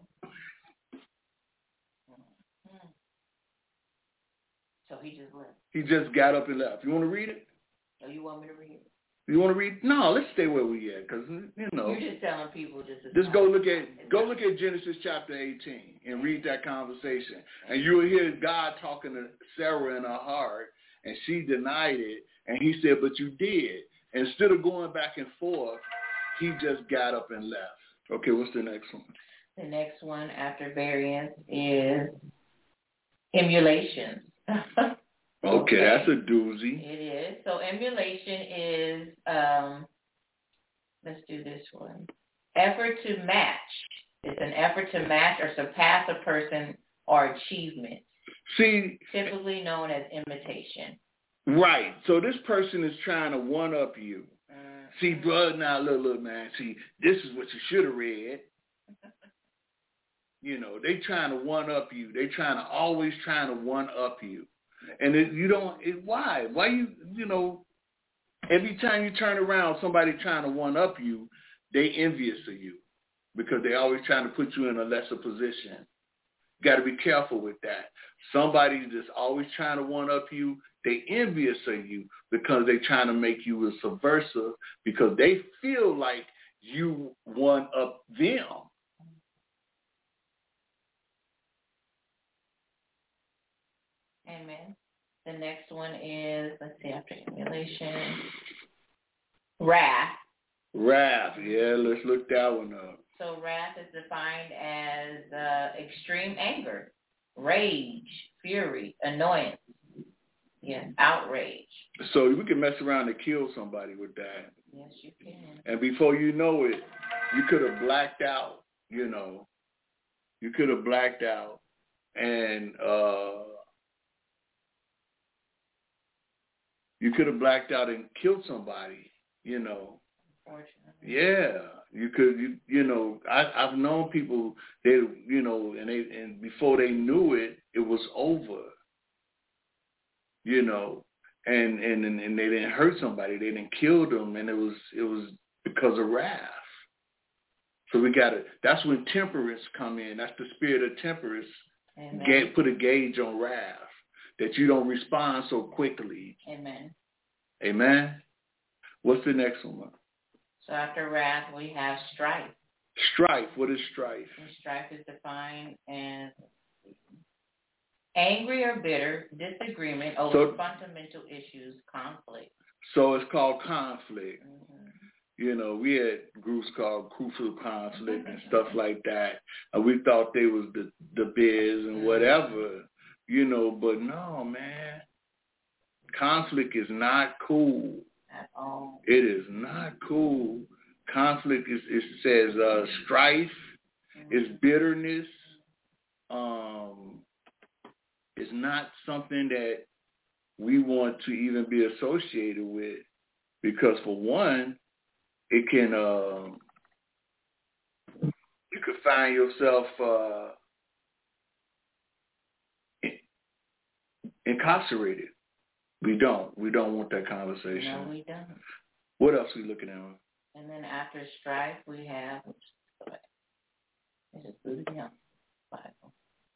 So he just left. He just got up and left. You want to read it? Oh, you want me to read it? You want to read? No, let's stay where we at, because you know. You're just telling people just. To just go look at go look at Genesis chapter eighteen and read that conversation, and you will hear God talking to Sarah in her heart, and she denied it, and He said, "But you did." And instead of going back and forth, He just got up and left. Okay, what's the next one? The next one after variance is emulation. Okay, that's a doozy. It is. So emulation is, um, let's do this one. Effort to match. It's an effort to match or surpass a person or achievement. See, typically known as imitation. Right. So this person is trying to one-up you. Mm-hmm. See, brother, now, look, look, man, see, this is what you should have read. You know, they trying to one-up you. They trying to always trying to one-up you. And it, you don't, it, why? Why you, you know, every time you turn around, somebody trying to one-up you, they envious of you because they always trying to put you in a lesser position. You got to be careful with that. Somebody that's always trying to one-up you, they envious of you because they trying to make you a subversive because they feel like you one-up them. Amen. The next one is, let's see, after emulation, wrath. Wrath, yeah, let's look that one up. So wrath is defined as uh, extreme anger, rage, fury, annoyance, yes, outrage. So we can mess around and kill somebody with that. Yes, you can. And before you know it, you could have blacked out, you know. You could have blacked out and uh, you could have blacked out and killed somebody, you know. Unfortunately. Yeah, you could, you, you know, I, I've known people, they, you know, and they, and before they knew it, it was over, you know, and, and, and they didn't hurt somebody, they didn't kill them, and it was, it was because of wrath. So we got to, that's when temperance come in. That's the spirit of temperance. Ga- put a gauge on wrath, that you don't respond so quickly. Amen. Amen. What's the next one? So after wrath, we have strife. Strife. What is strife? And strife is defined as angry or bitter disagreement over so, fundamental issues, conflict. So it's called conflict. Mm-hmm. You know, we had groups called Crucial Conflict and stuff like that. And we thought they was the, the biz and whatever, you know, but no, man. Conflict is not cool. At all. It is not cool. Conflict is, it says uh, strife, mm-hmm. is bitterness. Um, it's not something that we want to even be associated with because, for one, it can, uh, you could find yourself uh, incarcerated. We don't. We don't want that conversation. No, we don't. What else are we looking at? And then after strife, we have, this is booted me up. Bible.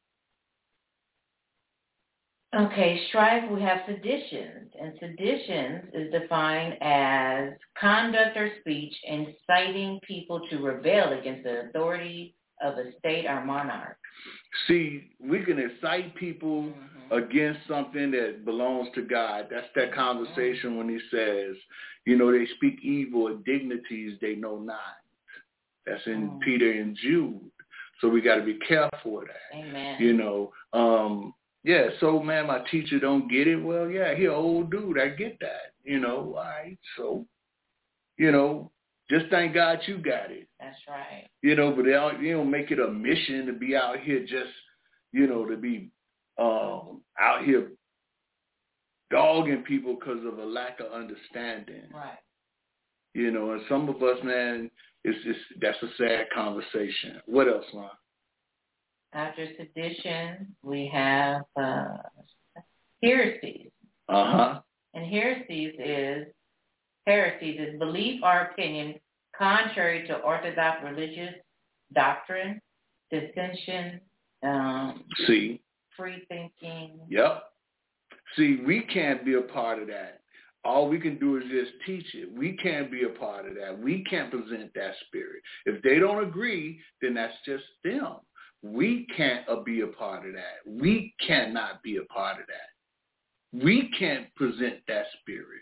Okay, strife, we have seditions. And seditions is defined as conduct or speech inciting people to rebel against the authority of a state or monarch. See, we can incite people mm-hmm. against something that belongs to God. That's that conversation mm-hmm. when he says, you know, they speak evil of dignities they know not. That's in mm. Peter and Jude. So we got to be careful of that. Amen. You know, um, yeah, so, man, my teacher don't get it. Well, yeah, he an old dude. I get that. You know, all right. So, you know, just thank God you got it. That's right. You know, but they don't, you don't make it a mission to be out here just, you know, to be um, out here dogging people because of a lack of understanding. Right. You know, and some of us, man, it's just, that's a sad conversation. What else, Lon? After sedition, we have uh, heresies. Uh-huh. And heresies is, heresies is belief or opinion contrary to orthodox religious doctrine, dissension, um, See? free thinking. Yep. See, we can't be a part of that. All we can do is just teach it. We can't be a part of that. We can't present that spirit. If they don't agree, then that's just them. We can't uh, be a part of that. We cannot be a part of that. We can't present that spirit.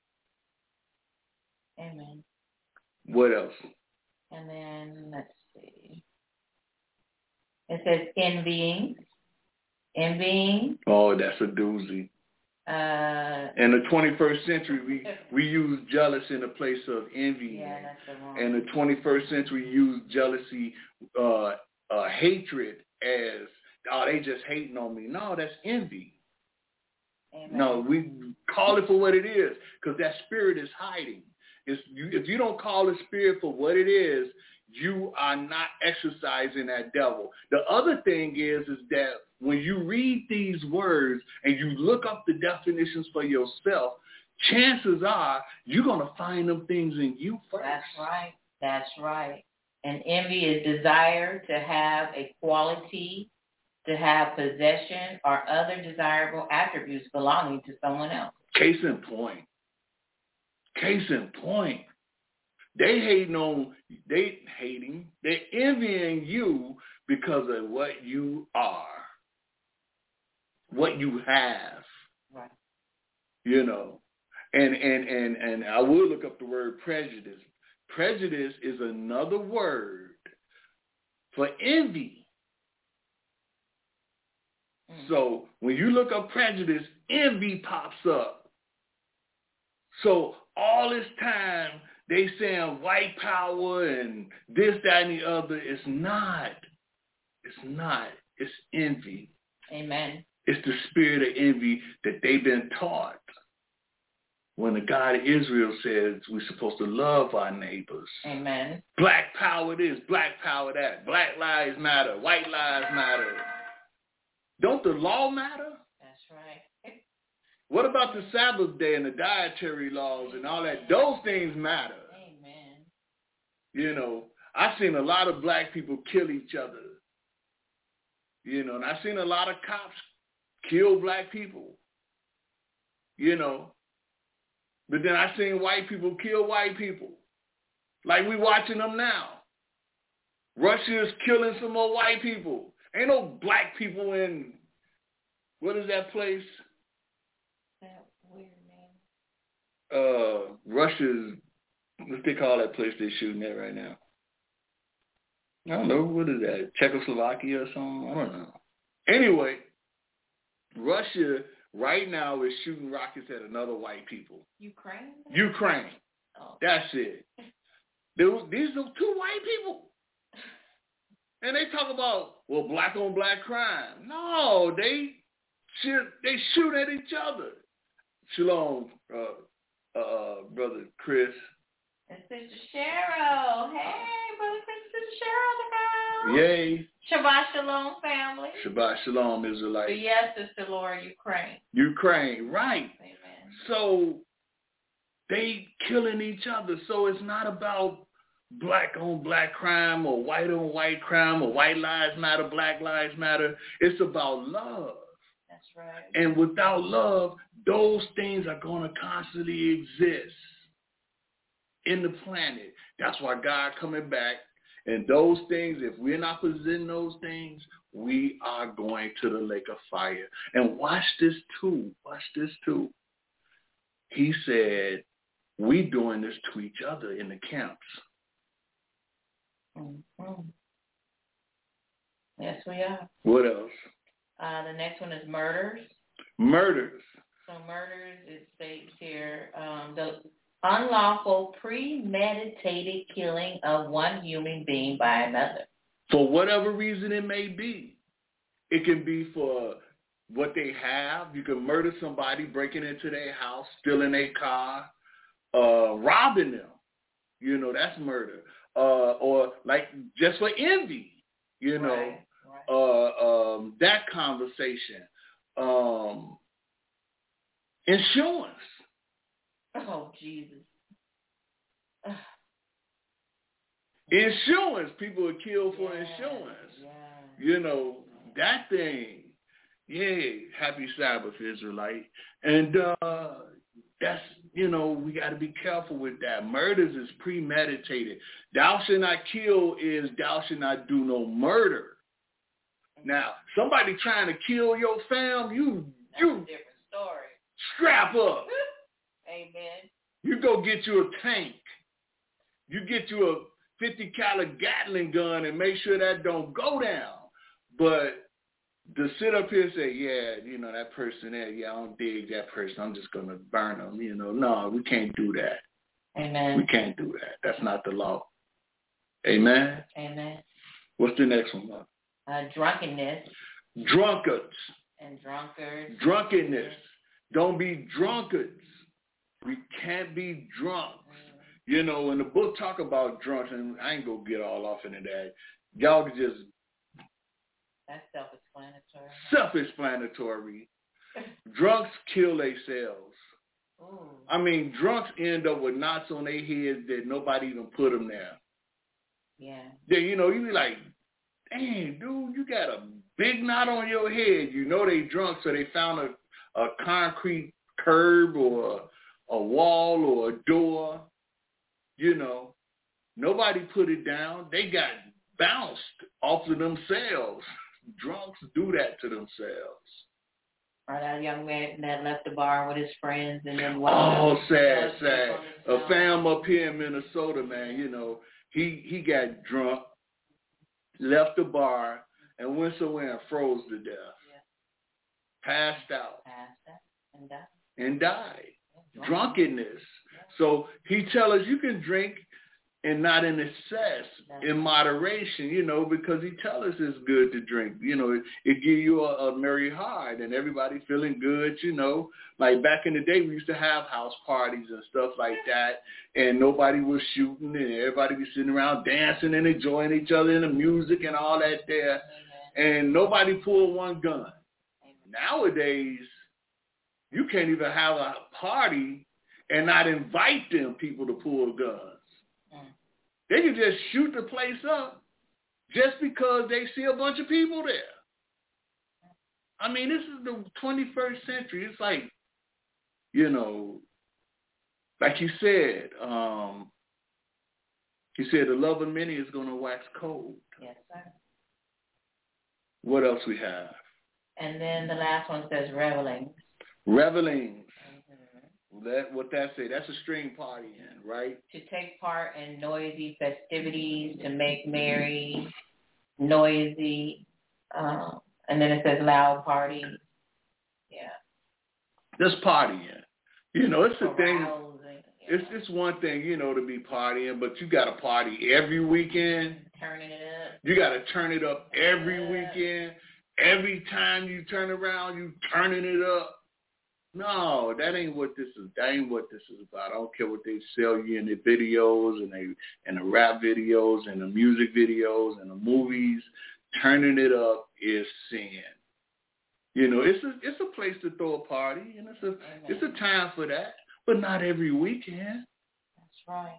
Amen. What else? And then, let's see. It says envying. Envying. Oh, that's a doozy. Uh, in the twenty-first century, we, we use jealous in the place of envy. Yeah, that's the wrong. In the twenty-first century, we use jealousy, uh, uh, hatred as, oh, they just hating on me. No, that's envy. Amen. No, we call it for what it is, because that spirit is hiding. It's, you, if you don't call the spirit for what it is, you are not exercising that devil. The other thing is, is that when you read these words and you look up the definitions for yourself, chances are you're going to find them things in you first. That's right. That's right. And envy is desire to have a quality, to have possession or other desirable attributes belonging to someone else. Case in point. Case in point. They hating on, they hating, they envying you because of what you are, what you have. Right. You know, and, and, and, and I will look up the word prejudice. Prejudice is another word for envy. Mm. So when you look up prejudice, envy pops up. So all this time, they saying white power and this, that, and the other. It's not. It's not. It's envy. Amen. It's the spirit of envy that they've been taught. When the God of Israel says we're supposed to love our neighbors. Amen. Black power this, black power that. Black lives matter, white lives matter. Don't the law matter? That's right. What about the Sabbath day and the dietary laws and all that? Those things matter. Amen. You know, I've seen a lot of black people kill each other. You know, and I've seen a lot of cops kill black people. You know, but then I've seen white people kill white people. Like we watching them now. Russia is killing some more white people. Ain't no black people in, what is that place? That weird name. Uh, Russia's, what they call that place they're shooting at right now? I don't know. What is that? Czechoslovakia or something? I don't know. Anyway, Russia right now is shooting rockets at another white people. Ukraine? Ukraine. Oh. That's it. There was, these are two white people. And they talk about, well, black on black crime. No, they shoot, they shoot at each other. Shalom, uh, uh, Brother Chris. And Sister Cheryl. Hey, Brother Chris and Sister Cheryl in the house. Yay. Shabbat Shalom, family. Shabbat Shalom, Israelite. But yes, Sister Laura, Ukraine. Ukraine, right. Amen. So they killing each other. So it's not about black on black crime or white on white crime or white lives matter, black lives matter. It's about love. That's right. And without love, those things are going to constantly exist in the planet. That's why God coming back. And those things, if we're not presenting those things, we are going to the lake of fire. And watch this too. Watch this too. He said, we doing this to each other in the camps. Mm-hmm. Yes, we are. What else? Uh, the next one is murders. Murders. So murders, it states here, um, the unlawful premeditated killing of one human being by another. For whatever reason it may be. It can be for what they have. You can murder somebody, breaking into their house, stealing their car, uh, robbing them. You know, that's murder. Uh, or like just for envy, you know, right, right. Uh, um, that conversation. Um, insurance. Oh, Jesus. Ugh. Insurance. People are killed for yeah, insurance. Yeah. You know, that thing. Yeah, happy Sabbath, Israelite. And uh, that's, you know, we got to be careful with that. Murders is premeditated. Thou shalt not kill is thou shalt not do no murder. Now, somebody trying to kill your fam, you, that's you a different story. Strap up. Amen. You go get you a tank. You get you a fifty caliber Gatling gun and make sure that don't go down. But to sit up here and say, yeah, you know, that person there, yeah, I don't dig that person. I'm just going to burn them. You know, no, we can't do that. Amen. We can't do that. That's not the law. Amen? Amen. What's the next one, Mother? Uh, drunkenness. Drunkards. And drunkards. Drunkenness. Don't be drunkards. We can't be drunk. Mm-hmm. You know, when the book talk about drunks, and I ain't going to get all off into that. Y'all can just... That's self-explanatory. Self-explanatory. Drunks kill themselves. Ooh. I mean, drunks end up with knots on their heads that nobody even put them there. Yeah. Then, you know, you be like, dang, dude, you got a big knot on your head. You know they drunk, so they found a, a concrete curb or a, a wall or a door. You know, nobody put it down. They got bounced off of themselves. Drunks do that to themselves. Or that young man that left the bar with his friends and then oh, sad, sad. A fam up here in Minnesota, man, you know, he he got drunk, left the bar, and went somewhere and froze to death. Yeah. Passed out. Passed out and died. And died. Yeah, drunkenness. Yeah. So he tell us you can drink and not in excess, in moderation, you know, because he tell us it's good to drink. You know, it, it give you a, a merry heart and everybody feeling good, you know. Like back in the day, we used to have house parties and stuff like that, and nobody was shooting and everybody was sitting around dancing and enjoying each other and the music and all that there, and nobody pulled one gun. Nowadays, you can't even have a party and not invite them people to pull guns. They can just shoot the place up just because they see a bunch of people there. I mean, this is the twenty-first century. It's like, you know, like you said, um, he said the love of many is going to wax cold. Yes, sir. What else we have? And then the last one says revelings. Revelings. That what that say? That's a string partying, right? To take part in noisy festivities, to make merry, noisy, uh, and then it says loud parties. Yeah. Just partying. You know, it's a thing. Yeah. It's it's one thing, you know, to be partying, but you got to party every weekend. Turning it up. You got to turn it up every weekend. Every time you turn around, you turning it up. No, that ain't what this is. That ain't what this is about. I don't care what they sell you in the videos and they and the rap videos and the music videos and the movies. Turning it up is sin. You know, it's a it's a place to throw a party and it's a Amen. It's a time for that, but not every weekend. That's right.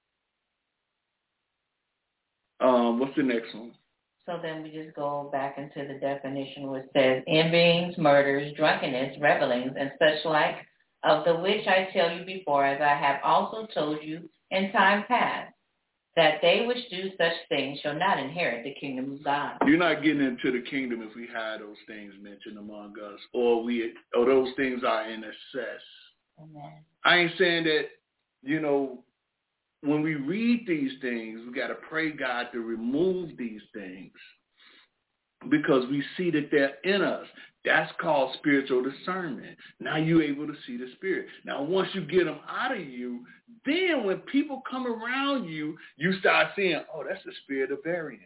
Um, what's the next one? So then we just go back into the definition which says, envyings, murders, drunkenness, revelings, and such like, of the which I tell you before, as I have also told you in time past, that they which do such things shall not inherit the kingdom of God. You're not getting into the kingdom if we have those things mentioned among us, or we, or those things are in excess. Amen. I ain't saying that, you know, when we read these things, we got to pray God to remove these things because we see that they're in us. That's called spiritual discernment. Now you're able to see the spirit. Now, once you get them out of you, then when people come around you, you start seeing, oh, that's the spirit of variance.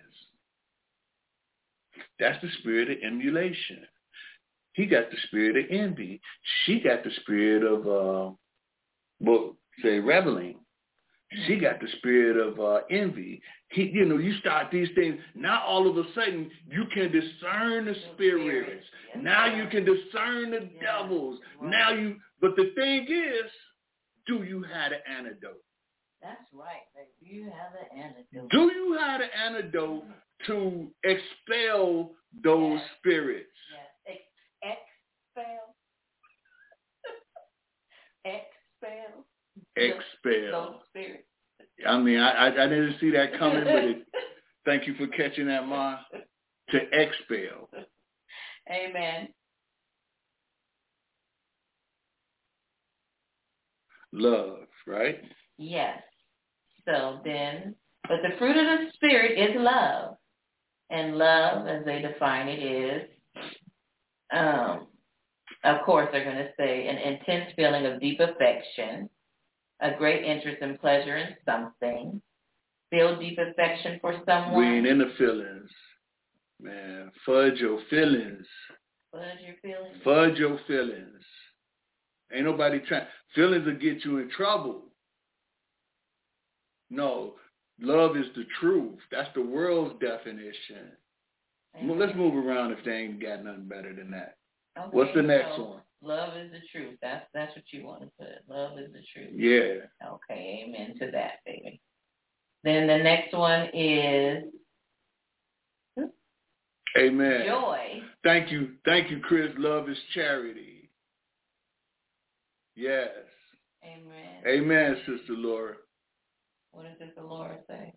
That's the spirit of emulation. He got the spirit of envy. She got the spirit of, uh, well, say, reveling. She got the spirit of uh, envy. He, you know, you start these things. Now all of a sudden you can discern the spirits. Yes. Now you can discern the yes. devils. Right. Now you, but the thing is, do you have the antidote? That's right, baby. Do you have the antidote? Do you have the antidote to expel those yes. spirits? Yes. Ex- expel. expel. Expel. Those spirits. I mean, I, I I didn't see that coming, but it, thank you for catching that, Ma. To expel. Amen. Love, right? Yes. So then, but the fruit of the Spirit is love. And love, as they define it, is, um, of course, they're going to say an intense feeling of deep affection, a great interest and pleasure in something, feel deep affection for someone. We ain't in the feelings, man. Fudge your feelings. Fudge your feelings. Fudge your feelings. Ain't nobody trying. Feelings will get you in trouble. No, love is the truth. That's the world's definition. Amen. Let's move around if they ain't got nothing better than that. Okay, what's the next so one? Love is the truth. That's that's what you want to put. Love is the truth. Yeah. Okay, amen to that, baby. Then the next one is amen. Joy. Thank you. Thank you, Chris. Love is charity. Yes. Amen. Amen, Sister Laura. What does Sister Laura say?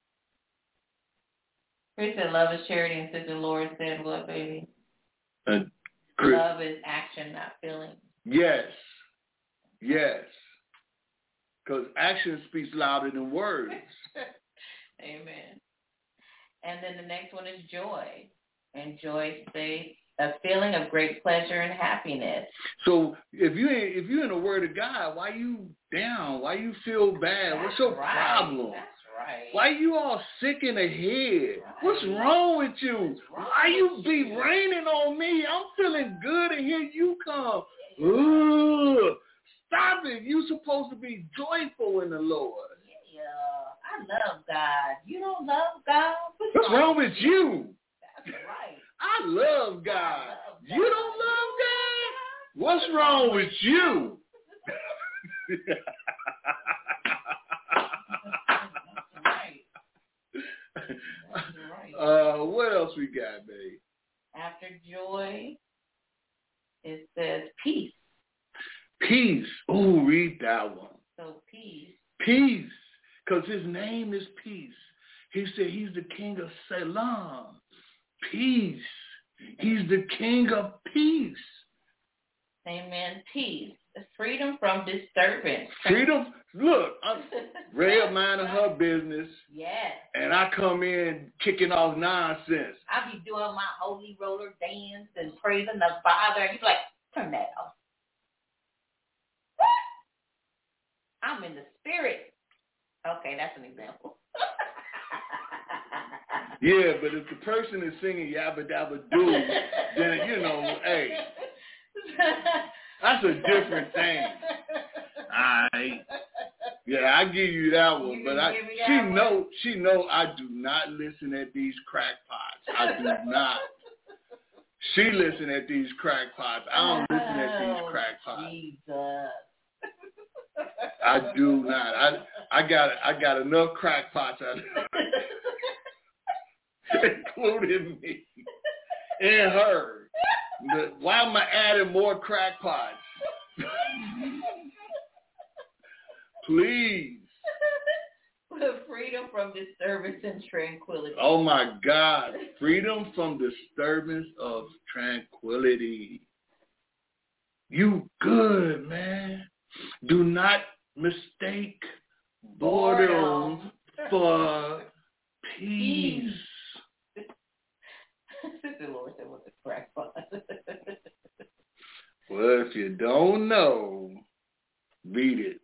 Chris said love is charity, and Sister Laura said what, baby? Uh, Chris. Love is action, not feeling. Yes. Yes. Because action speaks louder than words. Amen. And then the next one is joy. And joy states a feeling of great pleasure and happiness. So if you ain't, if you're in the Word of God, why you down? Why you feel bad? That's What's your right. problem? That's right. Why you all sick in the head? Right. What's wrong with you? Wrong Why you with be you? raining on me? I'm feeling good, and here you come. Ugh. Stop it. You supposed to be joyful in the Lord. Yeah, I love God. You don't love God? What's, What's wrong, wrong with you? you? That's right. I love God. I love God. You don't love God? What's wrong with you? Uh, what else we got, babe? After joy, it says peace. Peace. Oh, read that one. So peace. Peace. Because his name is peace. He said he's the king of Selam. Peace. He's the king of peace. Amen. Peace. Freedom from disturbance. Freedom. Look, I'm Rhea minding her business. Yes. And I come in kicking off nonsense. I be doing my holy roller dance and praising the Father. And he's like, turn that off. I'm in the spirit. Okay, that's an example. Yeah, but if the person is singing Yabba Dabba Doo, then, you know, hey, that's a different thing. All right. Yeah, I give you that one, you but I, she one? know she know I do not listen at these crackpots. I do not. She listen at these crackpots. I don't listen at these crackpots. Jesus. I do not. I I got I got enough crackpots out there, including me and her. The, why am I adding more crackpots? Please. The freedom from disturbance and tranquility. Oh my God. Freedom from disturbance of tranquility. You good, man. Do not mistake boredom for peace. Sister Laura said, what's a crackpot? Well, if you don't know, read it.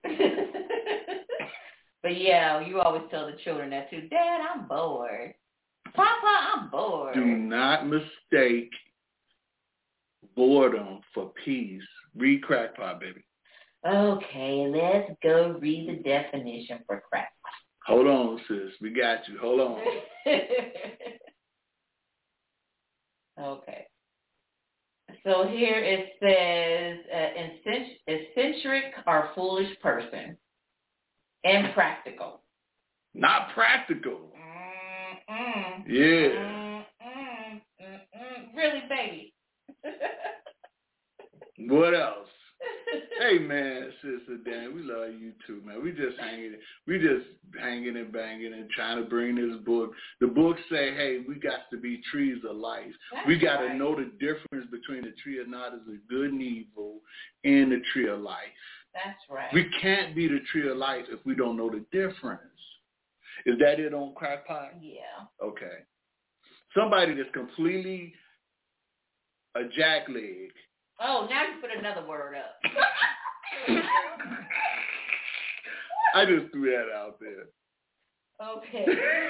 But yeah, you always tell the children that too. Dad, I'm bored. Papa, I'm bored. Do not mistake boredom for peace. Read crackpot, baby. Okay, let's go read the definition for crackpot. Hold on, sis. We got you. Hold on. Okay. So here it says uh, eccentric or foolish person. Impractical. Not practical. Mm-mm. Yeah. Mm-mm. Mm-mm. Really, baby. What else? Hey, man, Sister Dan, we love you too, man. We just hanging, we just hanging and banging and trying to bring this book. The book say, hey, we got to be trees of life. That's we got to right. know the difference between the tree of knowledge of good and evil and the tree of life. That's right. We can't be the tree of life if we don't know the difference. Is that it on crackpot? Yeah. Okay. Somebody that's completely a jackleg. Oh, now you put another word up. I just threw that out there. Okay.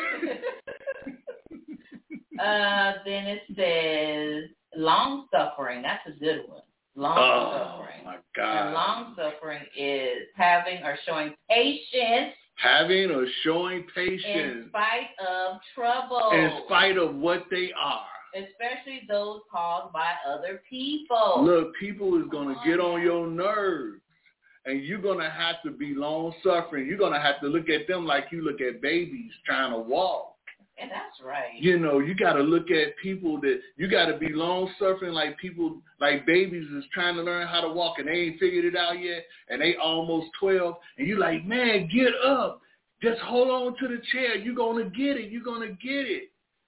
uh, then it says long suffering. That's a good one. Long oh, suffering. my God. And long suffering is having or showing patience. Having or showing patience. In spite of trouble. In spite of what they are. Especially those caused by other people. Look, people is going to get on your nerves. And you're going to have to be long-suffering. You're going to have to look at them like you look at babies trying to walk. And that's right. You know, you got to look at people that, you got to be long-suffering like people, like babies is trying to learn how to walk and they ain't figured it out yet. And they almost twelve. And you like, man, get up. Just hold on to the chair. You're going to get it. You're going to get it.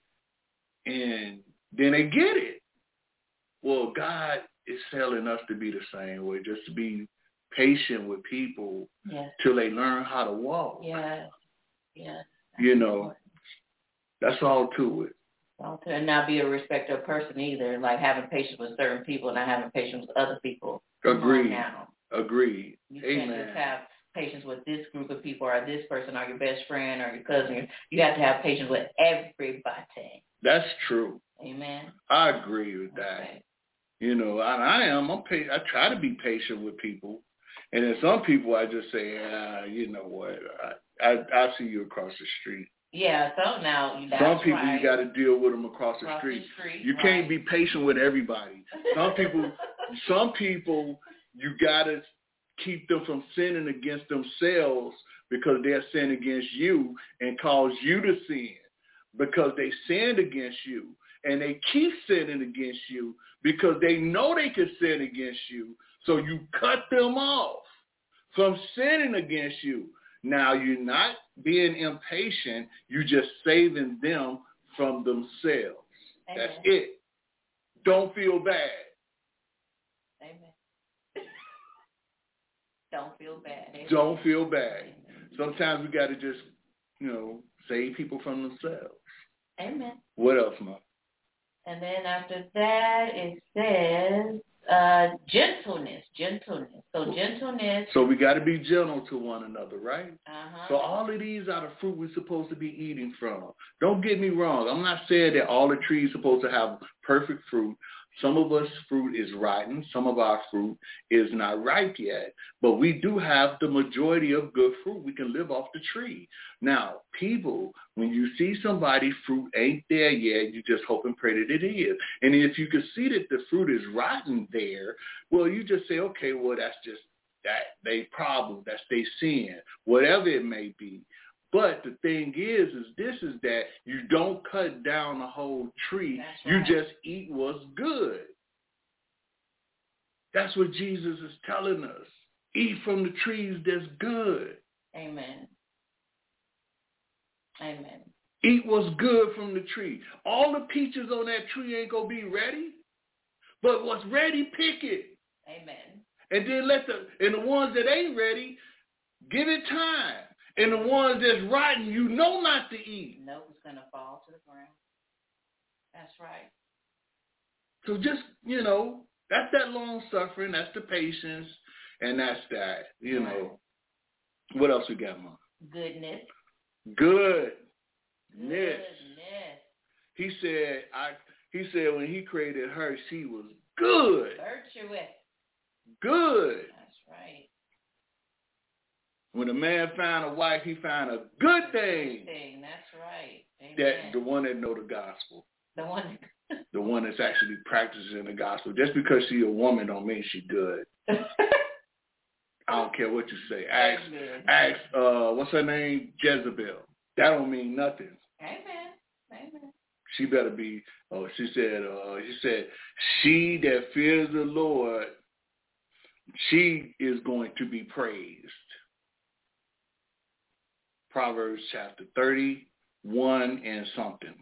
And then they get it. Well, God is telling us to be the same way, just to be patient with people yes. till they learn how to walk. Yeah, yeah. You know, that's all to it. And not be a respecter of person either, like having patience with certain people and not having patience with other people. Agreed. Now. Agreed. You Amen. can't just have patience with this group of people or this person or your best friend or your cousin. You have to have patience with everybody. That's true. Amen. I agree with that. Okay. You know, I, I am. I'm pa- I try to be patient with people. And then some people I just say, ah, you know what, I, I I see you across the street. Yeah, so now that's some people right. you got to deal with them across, across the street. The street you right. can't be patient with everybody. Some people, some people you got to keep them from sinning against themselves because they're sin against you and cause you to sin because they sinned against you and they keep sinning against you because they know they can sin against you. So you cut them off from sinning against you. Now you're not being impatient. You're just saving them from themselves. Amen. That's it. Don't feel bad. Amen. Don't feel bad. Amen. Don't feel bad. Sometimes we got to just, you know, save people from themselves. Amen. What else, Mom? And then after that, it says uh, gentleness, gentleness. So gentleness. So we got to be gentle to one another, right? Uh-huh. So all of these are the fruit we're supposed to be eating from. Don't get me wrong. I'm not saying that all the trees are supposed to have perfect fruit. Some of us fruit is rotten. Some of our fruit is not ripe yet. But we do have the majority of good fruit. We can live off the tree. Now, people, when you see somebody's fruit ain't there yet, you just hope and pray that it is. And if you can see that the fruit is rotten there, well, you just say, okay, well, that's just that they problem. That's they sin, whatever it may be. But the thing is, is this is that you don't cut down the whole tree. That's you right. just eat what's good. That's what Jesus is telling us. Eat from the trees that's good. Amen. Amen. Eat what's good from the tree. All the peaches on that tree ain't going to be ready. But what's ready, pick it. Amen. And then let the, and the ones that ain't ready, give it time. And the ones that's rotten, you know not to eat. Nope, it's going to fall to the ground. That's right. So just, you know, that's that long suffering, that's the patience, and that's that, you right. know. What else we got, Mom? Goodness. Good. Goodness. He said, I. He said when he created her, she was good. Virtuous. Good. That's right. When a man found a wife, he found a good thing. Good thing. That's right. Amen. That the one that know the gospel. The one. the one that's actually practicing the gospel. Just because she a woman don't mean she good. I don't care what you say. Ask, ask, uh, what's her name? Jezebel. That don't mean nothing. Amen. Amen. She better be. Oh, she said. Uh, she said, she that fears the Lord, she is going to be praised. Proverbs chapter thirty-one and something.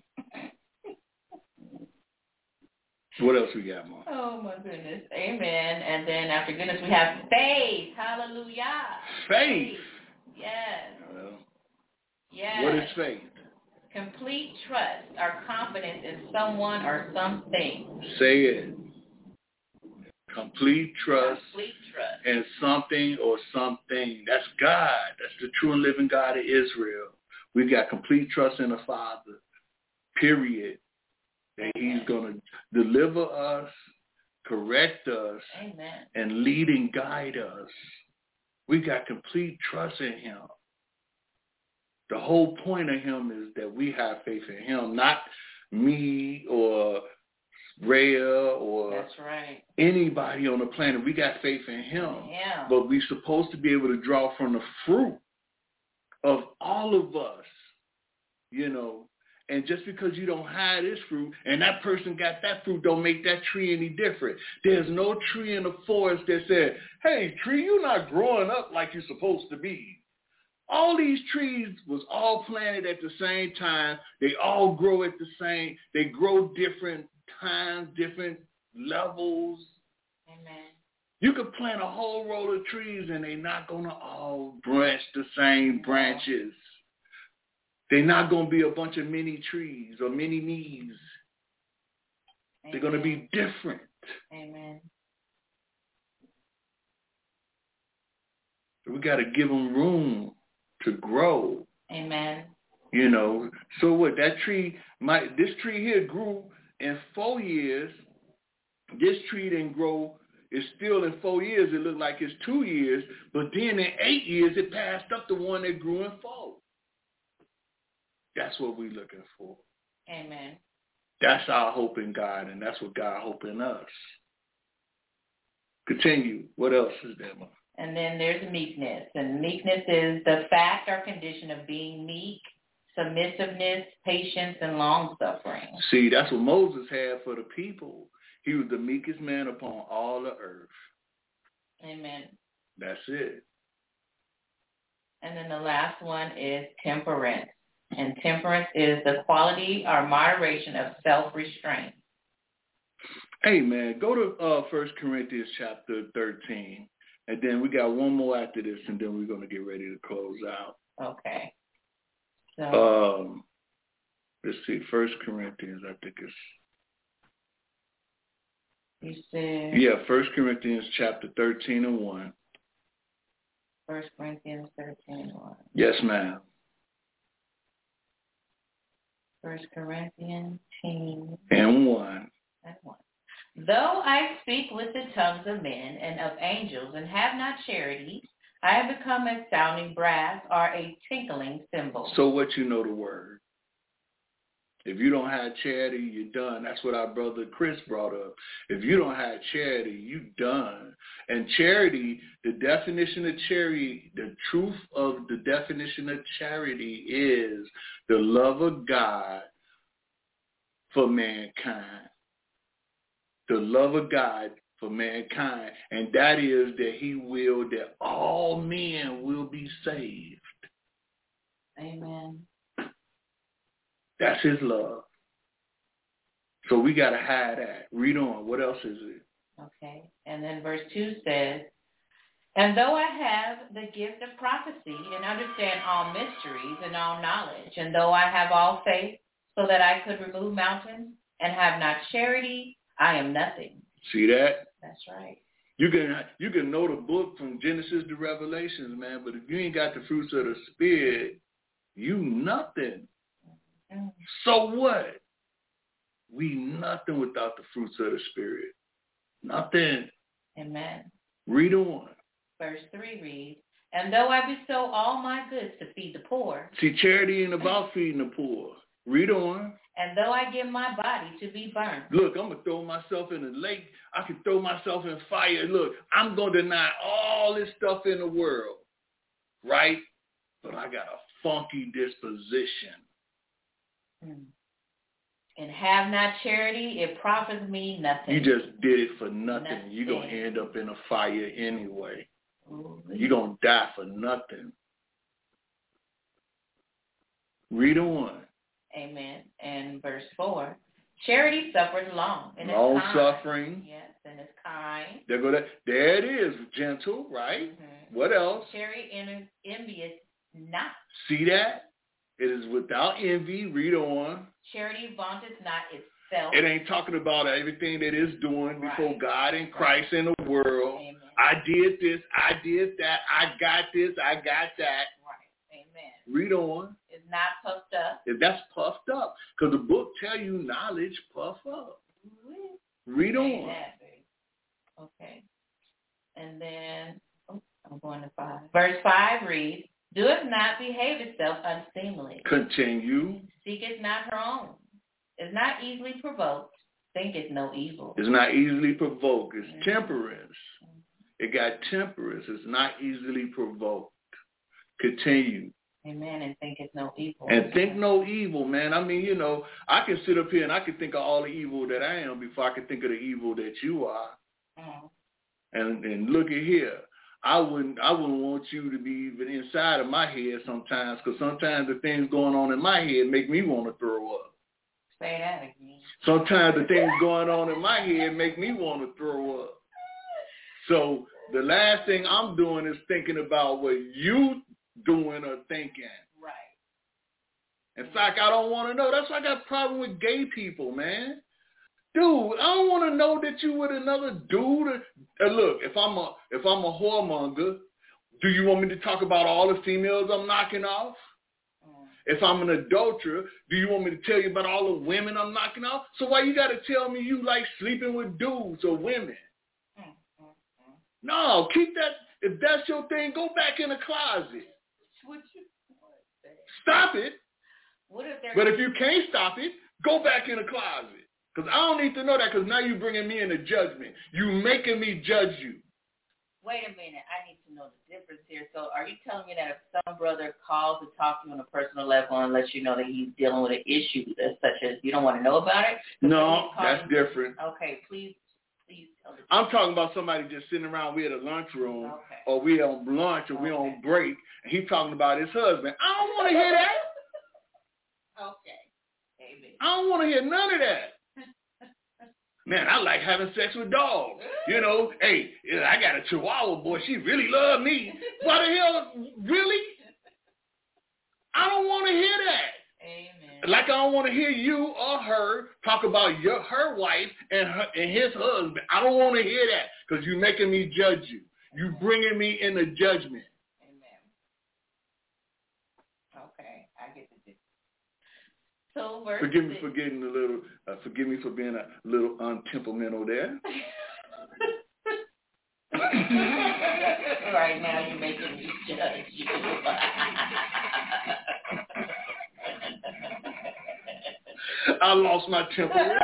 What else we got, Mom? Oh, my goodness. Amen. And then after goodness, we have faith. Hallelujah. Faith. Faith. Yes. Well, yes. What is faith? Complete trust or confidence in someone or something. Say it. Complete trust, Complete trust in something or something. That's God. That's the true and living God of Israel. We got complete trust in the Father, period. That He's going to deliver us, correct us, Amen. and lead and guide us. We got complete trust in Him. The whole point of Him is that we have faith in Him, not me or Rhea or That's right. anybody on the planet. We got faith in Him. Yeah. But we're supposed to be able to draw from the fruit of all of us, you know. And just because you don't have this fruit and that person got that fruit don't make that tree any different. There's no tree in the forest that said, hey, tree, you're not growing up like you're supposed to be. All these trees was all planted at the same time. They all grow at the same. They grow different times, different levels. Amen. You could plant a whole row of trees and they're not going to all branch the same branches. They're not going to be a bunch of mini trees or mini knees. They're going to be different. Amen. So we got to give them room to grow. Amen. You know, so what, that tree, might, this tree here grew in four years. This tree didn't grow. It's still in four years. It looked like it's two years. But then in eight years, it passed up the one that grew in four. That's what we're looking for. Amen. That's our hope in God, and that's what God hope in us. Continue. What else is there, Mom? And then there's meekness. And meekness is the fact or condition of being meek, submissiveness, patience, and long-suffering. See, that's what Moses had for the people. He was the meekest man upon all the earth. Amen. That's it. And then the last one is temperance. And temperance is the quality or moderation of self-restraint. Hey, man, go to uh, First Corinthians chapter thirteen. And then we got one more after this, and then we're going to get ready to close out. Okay. So, um, let's see, First Corinthians, I think it's... You said... Yeah, First Corinthians chapter thirteen and one. First Corinthians thirteen and one. Yes, ma'am. First Corinthians thirteen and one. And one. Though I speak with the tongues of men and of angels and have not charity, I have become a sounding brass or a tinkling cymbal. So what you know the word? If you don't have charity, you're done. That's what our brother Chris brought up. If you don't have charity, you done. And charity, the definition of charity, the truth of the definition of charity is the love of God for mankind. The love of God for mankind. And that is that he will that all men will be saved. Amen. That's his love. So we got to have that. Read on. What else is it? Okay. And then verse two says, And though I have the gift of prophecy and understand all mysteries and all knowledge, and though I have all faith so that I could remove mountains and have not charity, I am nothing. See that? That's right. You can you can know the book from Genesis to Revelations, man, but if you ain't got the fruits of the Spirit, you nothing. Mm-hmm. So what? We nothing without the fruits of the Spirit. Nothing. Amen. Read on. Verse three reads, and though I bestow all my goods to feed the poor. See, charity ain't about feeding the poor. Read on. And though I give my body to be burned. Look, I'm going to throw myself in the lake. I can throw myself in fire. Look, I'm going to deny all this stuff in the world, right? But I got a funky disposition. Hmm. And have not charity, it profits me nothing. You just did it for nothing. nothing. You're going to end up in a fire anyway. Ooh, You're going to die for nothing. Read on. Amen. And verse four, charity suffers long. And long it's kind. suffering. Yes, and it's kind. There, go that. There it is, gentle, right? Mm-hmm. What else? Charity en- envious not. See that? It is without envy. Read on. Charity vaunteth not itself. It ain't talking about everything that it's doing right. before God and Christ in the world. Amen. I did this. I did that. I got this. I got that. Right. Amen. Read on. It's not puffed up. If that's puffed up. Because the book tell you knowledge puff up. Mm-hmm. Read on. That, okay. And then, oh, I'm going to five. Verse five reads, doeth not behave itself unseemly. Continue. Seeketh not her own. Is not easily provoked. Thinketh no evil. It's not easily provoked. It's mm-hmm. temperance. Mm-hmm. It got temperance. It's not easily provoked. Continue. Amen. And thinketh no evil. And think no evil, man. I mean, you know, I can sit up here and I can think of all the evil that I am before I can think of the evil that you are. Mm-hmm. And and look at here. I wouldn't I wouldn't want you to be even inside of my head sometimes, because sometimes the things going on in my head make me want to throw up. Say that again. Sometimes the things going on in my head make me want to throw up. So the last thing I'm doing is thinking about what you doing or thinking. Right. In fact, I don't want to know. That's why I got a problem with gay people, man. Dude, I don't want to know that you with another dude. Uh, look, if I'm a if I'm a whoremonger, do you want me to talk about all the females I'm knocking off? Mm. If I'm an adulterer, do you want me to tell you about all the women I'm knocking off? So why you got to tell me you like sleeping with dudes or women? Mm, mm, mm. No, keep that. If that's your thing, go back in the closet. What you Stop it. What if but if you can't stop it, go back in the closet. Because I don't need to know that, because now you're bringing me into judgment. You making me judge you. Wait a minute. I need to know the difference here. So are you telling me that if some brother calls to talk to you on a personal level and lets you know that he's dealing with an issue such as you don't want to know about it? No, that's different. Okay, please, please tell me. I'm talking about somebody just sitting around. We at a lunchroom, okay. or we on lunch, or okay. we on break, and he's talking about his husband. I don't want to hear that. Okay. Amen. I don't want to hear none of that. Man, I like having sex with dogs. You know, hey, I got a Chihuahua, boy. She really loved me. What the hell? Really? I don't want to hear that. Amen. Like I don't want to hear you or her talk about your her wife and her and his husband. I don't want to hear that, because you're making me judge you. You bringing me into judgment. Amen. Okay, I get the difference. So verse forgive me six. for getting a little. Uh, forgive me for being a little untemperamental there. Right now, you're making me judge you. I lost my temper.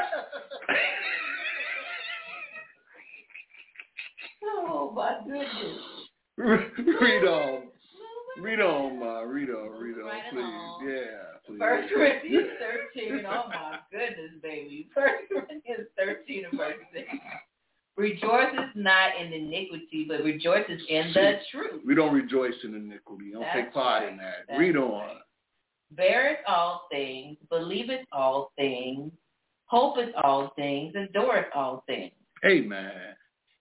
Oh my goodness. Read on. Read on, Ma. Read on. Read on, right please. Along. Yeah. Please. First Corinthians thirteen. Oh my goodness, baby. First Corinthians thirteen and verse six. Rejoices not in iniquity, but rejoices in See, the truth. We don't rejoice in iniquity. Don't That's take part right. in that. That's Read on. Right. Beareth all things, believeth all things, hopeth all things, endureth all things. Amen.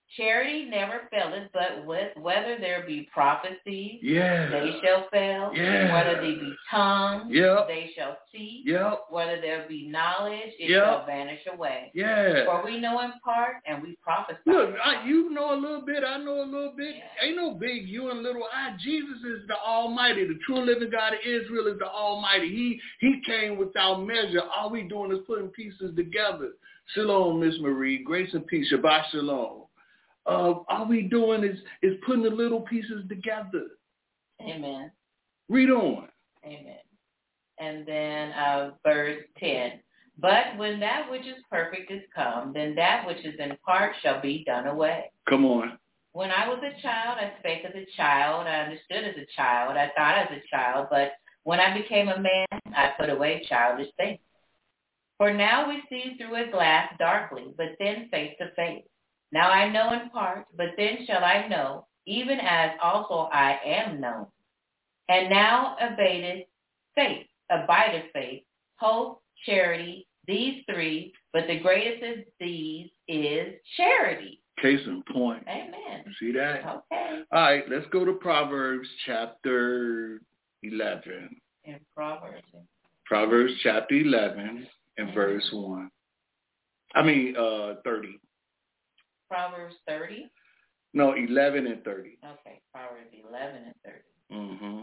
Charity never faileth, but with, whether there be prophecies, yeah. they shall fail. Yeah. Whether there be tongues, yep. they shall cease. Yep. Whether there be knowledge, it yep. shall vanish away. Yeah. For we know in part, and we prophesy. Look, I, you know a little bit, I know a little bit. Yeah. Ain't no big you and little I. Jesus is the Almighty. The true living God of Israel is the Almighty. He He came without measure. All we doing is putting pieces together. Shalom, Miss Marie. Grace and peace. Shabbat shalom. Uh, all we doing is, is putting the little pieces together. Amen. Read on. Amen. And then uh, verse ten. But when that which is perfect is come, then that which is in part shall be done away. Come on. When I was a child, I spake as a child. I understood as a child. I thought as a child. But when I became a man, I put away childish things. For now we see through a glass darkly, but then face to face. Now I know in part, but then shall I know, even as also I am known. And now abideth faith, abideth faith, hope, charity, these three, but the greatest of these is charity. Case in point. Amen. See that? Okay. All right, let's go to Proverbs chapter eleven. In Proverbs. Proverbs chapter eleven and verse one. I mean, uh, thirty. Proverbs thirty? No, eleven and thirty. Okay, Proverbs eleven and thirty. Mm-hmm.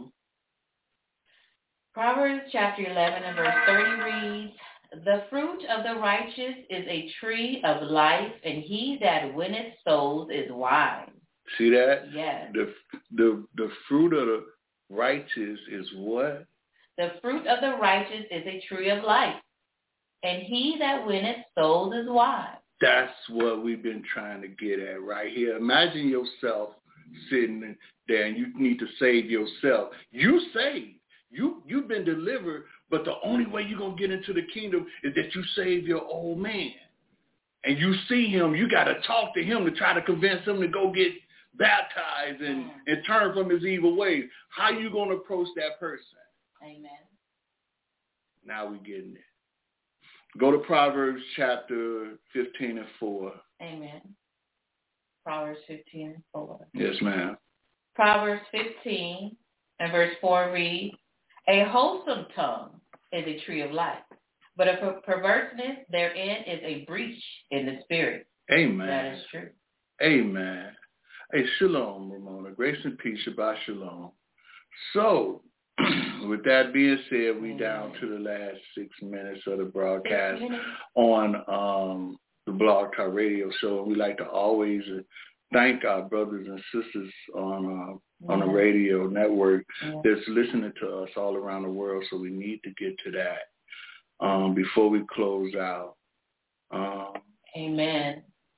Proverbs chapter eleven and verse thirty reads, the fruit of the righteous is a tree of life, and he that winneth souls is wise. See that? Yes. The, the, the fruit of the righteous is what? The fruit of the righteous is a tree of life, and he that winneth souls is wise. That's what we've been trying to get at right here. Imagine yourself sitting there and you need to save yourself. You saved. You, you've been delivered, but the only way you're going to get into the kingdom is that you save your old man. And you see him, you got to talk to him to try to convince him to go get baptized and, and turn from his evil ways. How you going to approach that person? Amen. Now we're getting it. Go to Proverbs chapter fifteen and four. Amen. Proverbs fifteen and four. Yes, ma'am. Proverbs fifteen and verse four reads, a wholesome tongue is a tree of life, but a per- perverseness therein is a breach in the spirit. Amen. That is true. Amen. Hey, shalom, Ramona. Grace and peace. Shabbat shalom. So, with that being said, we down to the last six minutes of the broadcast on um, the Blog Talk Radio Show. We like to always thank our brothers and sisters on uh, on the radio network that's listening to us all around the world. So we need to get to that um, before we close out. Um, Amen.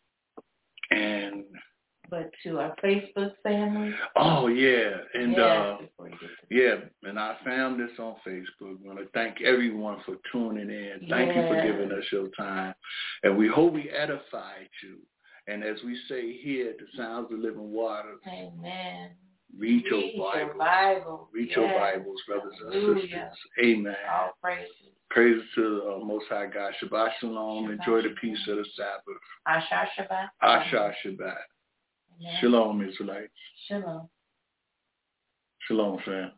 And but to our Facebook family. Oh yeah, and yeah, uh, yeah, and I found this on Facebook. I want to thank everyone for tuning in. Thank yeah. you for giving us your time, and we hope we edified you. And as we say here at the Sounds of Living Water, Amen. Read, read your Bibles. Your Bible. Read yes. your Bibles, brothers Hallelujah. and sisters. Amen. All praises. Praise to the uh, Most High God. Shabbat Shalom. Shabbat Enjoy the Shabbat. peace of the Sabbath. Asha Shabbat. Asha Shabbat. Amen. Shalom, Israelites. Shalom. Shalom, fam.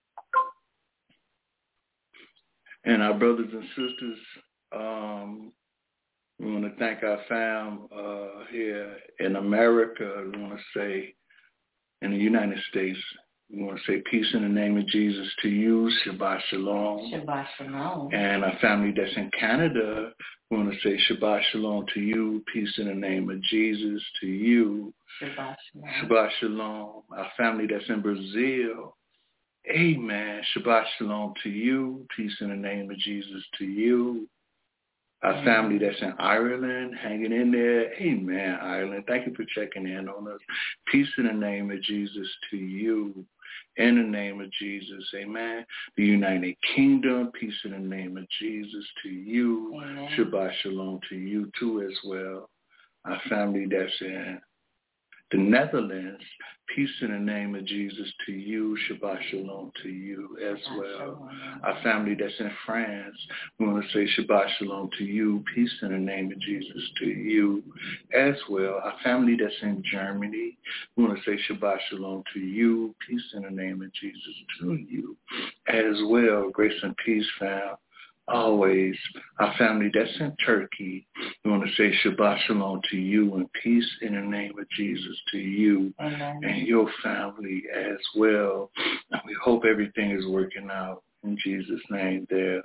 And our brothers and sisters, um, we want to thank our fam uh, here in America. We want to say, in the United States, we want to say peace in the name of Jesus to you. Shabbat Shalom. Shabbat Shalom. And our family that's in Canada, we want to say Shabbat Shalom to you. Peace in the name of Jesus to you. Shabbat Shalom. Shabbat Shalom. Our family that's in Brazil, amen. Shabbat Shalom to you. Peace in the name of Jesus to you. Our amen. Family that's in Ireland, hanging in there, amen, Ireland. Thank you for checking in on us. Peace in the name of Jesus to you. In the name of Jesus, amen. The United Kingdom, peace in the name of Jesus to you. Amen. Shabbat Shalom to you too as well. Our family that's in the Netherlands, peace in the name of Jesus to you. Shabbat shalom to you as well. Our family that's in France, we want to say Shabbat shalom to you. Peace in the name of Jesus to you as well. Our family that's in Germany, we want to say Shabbat shalom to you. Peace in the name of Jesus to you as well. Grace and peace, fam. Always. Our family that's in Turkey, we want to say Shabbat shalom to you and peace in the name of Jesus to you Amen. And your family as well. And we hope everything is working out in Jesus' name there.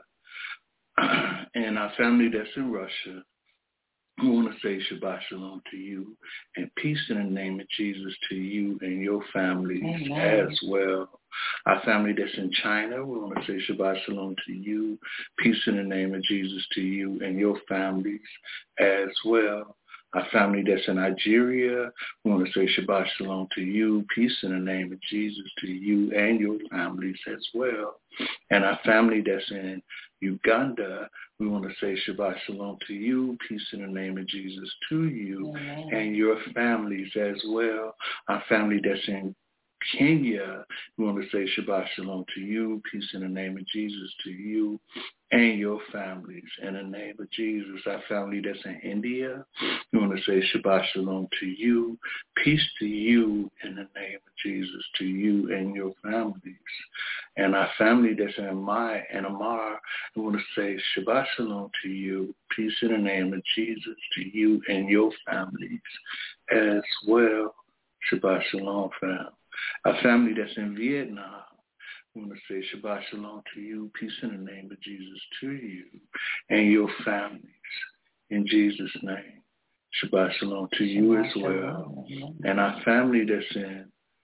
And our family that's in Russia, we want to say Shabbat shalom to you and peace in the name of Jesus to you and your families Amen. As well. Our family that's in China, we want to say Shabbat shalom to you, peace in the name of Jesus to you and your families as well. Our family that's in Nigeria, we want to say Shabbat shalom to you, peace in the name of Jesus to you and your families as well. And our family that's in Uganda, we want to say Shabbat shalom to you, peace in the name of Jesus to you Amen. And your families as well. Our family that's in Kenya, we want to say Shabbat shalom to you, peace in the name of Jesus to you and your families in the name of Jesus. Our family that's in India, we want to say Shabbat shalom to you, peace to you in the name of Jesus to you and your families. And our family that's in Myanmar, we want to say Shabbat shalom to you, peace in the name of Jesus to you and your families as well. Shabbat shalom, fam. Our family that's in Vietnam, we want to say Shabbat shalom to you, peace in the name of Jesus to you and your families in Jesus' name. Shabbat shalom to you Shabbat as well. Shalom. And our family that's in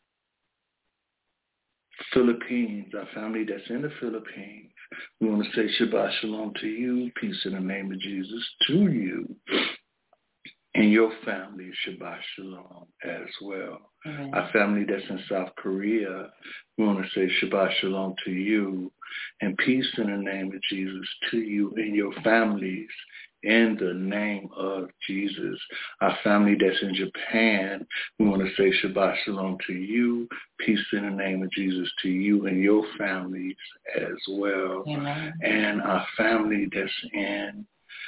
Philippines, our family that's in the Philippines, we want to say Shabbat shalom to you, peace in the name of Jesus to you and your family, Shabbat shalom as well. Mm-hmm. Our family that's in South Korea, we want to say Shabbat shalom to you and peace in the name of Jesus to you and your families in the name of Jesus. Our family that's in Japan, we want to say Shabbat shalom to you, peace in the name of Jesus to you and your families as well. Amen. And our family that's in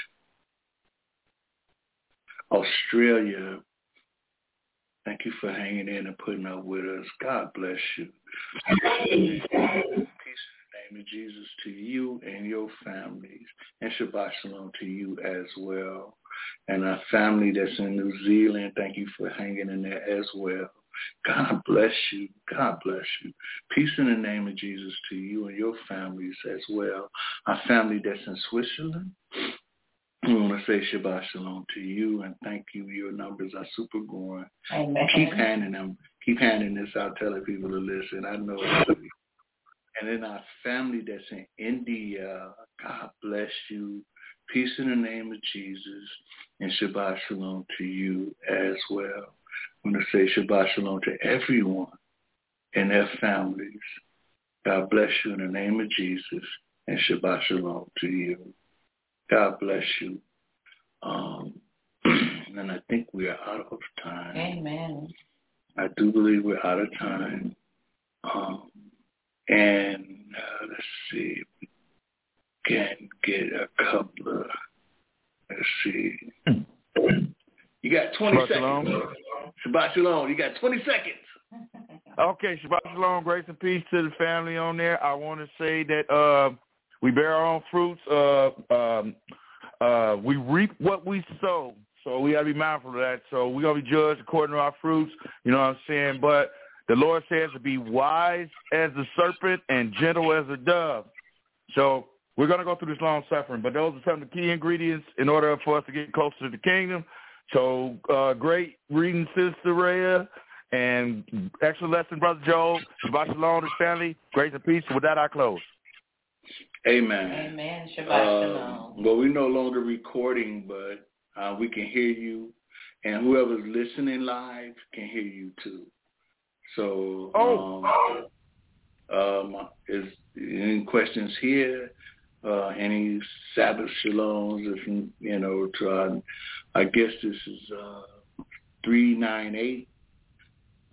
Australia, thank you for hanging in and putting up with us. God bless you. Peace in the name of Jesus to you and your families. And Shabbat shalom to you as well. And our family that's in New Zealand, thank you for hanging in there as well. God bless you. God bless you. Peace in the name of Jesus to you and your families as well. Our family that's in Switzerland, we want to say Shabbat shalom to you and thank you. Your numbers are super growing. Amen. Keep handing them. Keep handing this out, telling people to listen. I know it's And then our family that's in India, God bless you. Peace in the name of Jesus and Shabbat shalom to you as well. I want to say Shabbat shalom to everyone and their families. God bless you in the name of Jesus and Shabbat shalom to you. God bless you. Um, and I think we are out of time. Amen. I do believe we're out of time. Um, and uh, let's see. We can get a couple of, let's see. You got twenty Shabbat seconds. Shalom. Shabbat shalom. You got twenty seconds. Okay, Shabbat shalom, grace and peace to the family on there. I want to say that uh, we bear our own fruits. Uh, um, uh, we reap what we sow. So we got to be mindful of that. So we're going to be judged according to our fruits. You know what I'm saying? But the Lord says to be wise as the serpent and gentle as a dove. So we're going to go through this long suffering. But those are some of the key ingredients in order for us to get closer to the kingdom. So uh, great reading, Sister Rhea. And excellent lesson, Brother Joel. Shabbat shalom to family. Grace and peace. With that, I close. Amen. Amen. Shabbat shalom. Um, well, we're no longer recording, but uh, we can hear you. And whoever's listening live can hear you, too. So, oh. um, um, is any questions here? Uh, any Sabbath shaloms? If you, you know, to, uh, I guess this is uh, three nine eight.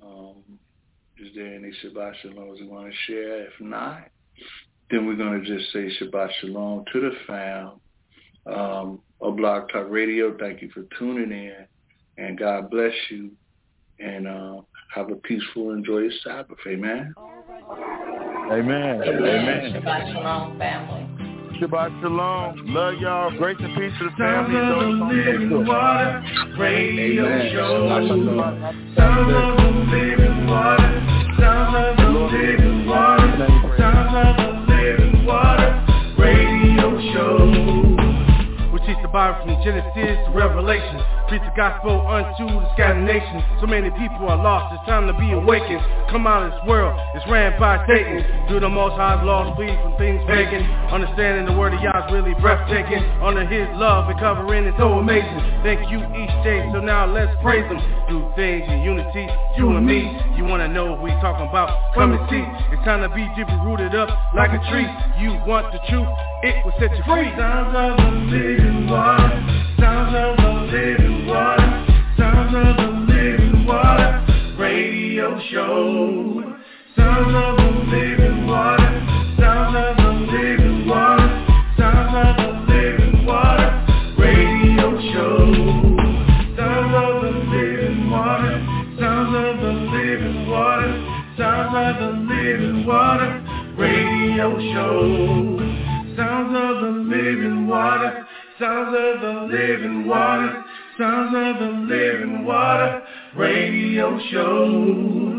Um, is there any Shabbat Shalom you want to share? If not, then we're going to just say Shabbat Shalom to the fam. Um, of Blog Talk Radio, thank you for tuning in, and God bless you, and uh, have a peaceful and joyous Sabbath. Amen. Amen. Amen. Shabbat Shalom, family. Shabbat Shalom. Love y'all. Grace and peace to the Sounds family. of the living water radio Amen. show. Shabbat Sounds of the living water. Sounds of the living water. Sounds of the living water radio show. We teach the Bible from Genesis to Revelation. Preach the gospel unto the scattered nations. So many people are lost, it's time to be awakened. Come out of this world, it's ran by Satan. Do the most high's laws, flee from things pagan. Understanding the word of Yah is really breathtaking. Under his love and covering is so amazing. Thank you each day, so now let's praise him. Do things in unity, you and me. You wanna know what we talking about? Come and see. It's time to be deeply rooted up like a tree. You want the truth, it will set you free. Sounds of the living water. Sounds of the living water. Sounds of the living water radio show. Sounds of the living water. Sounds of the living water. Sounds of the living water radio show. Sounds of the living water. Sounds of the living water. Sounds of the living water radio show. Sounds of the living water. Sounds of the living water. Sounds of the living water radio show.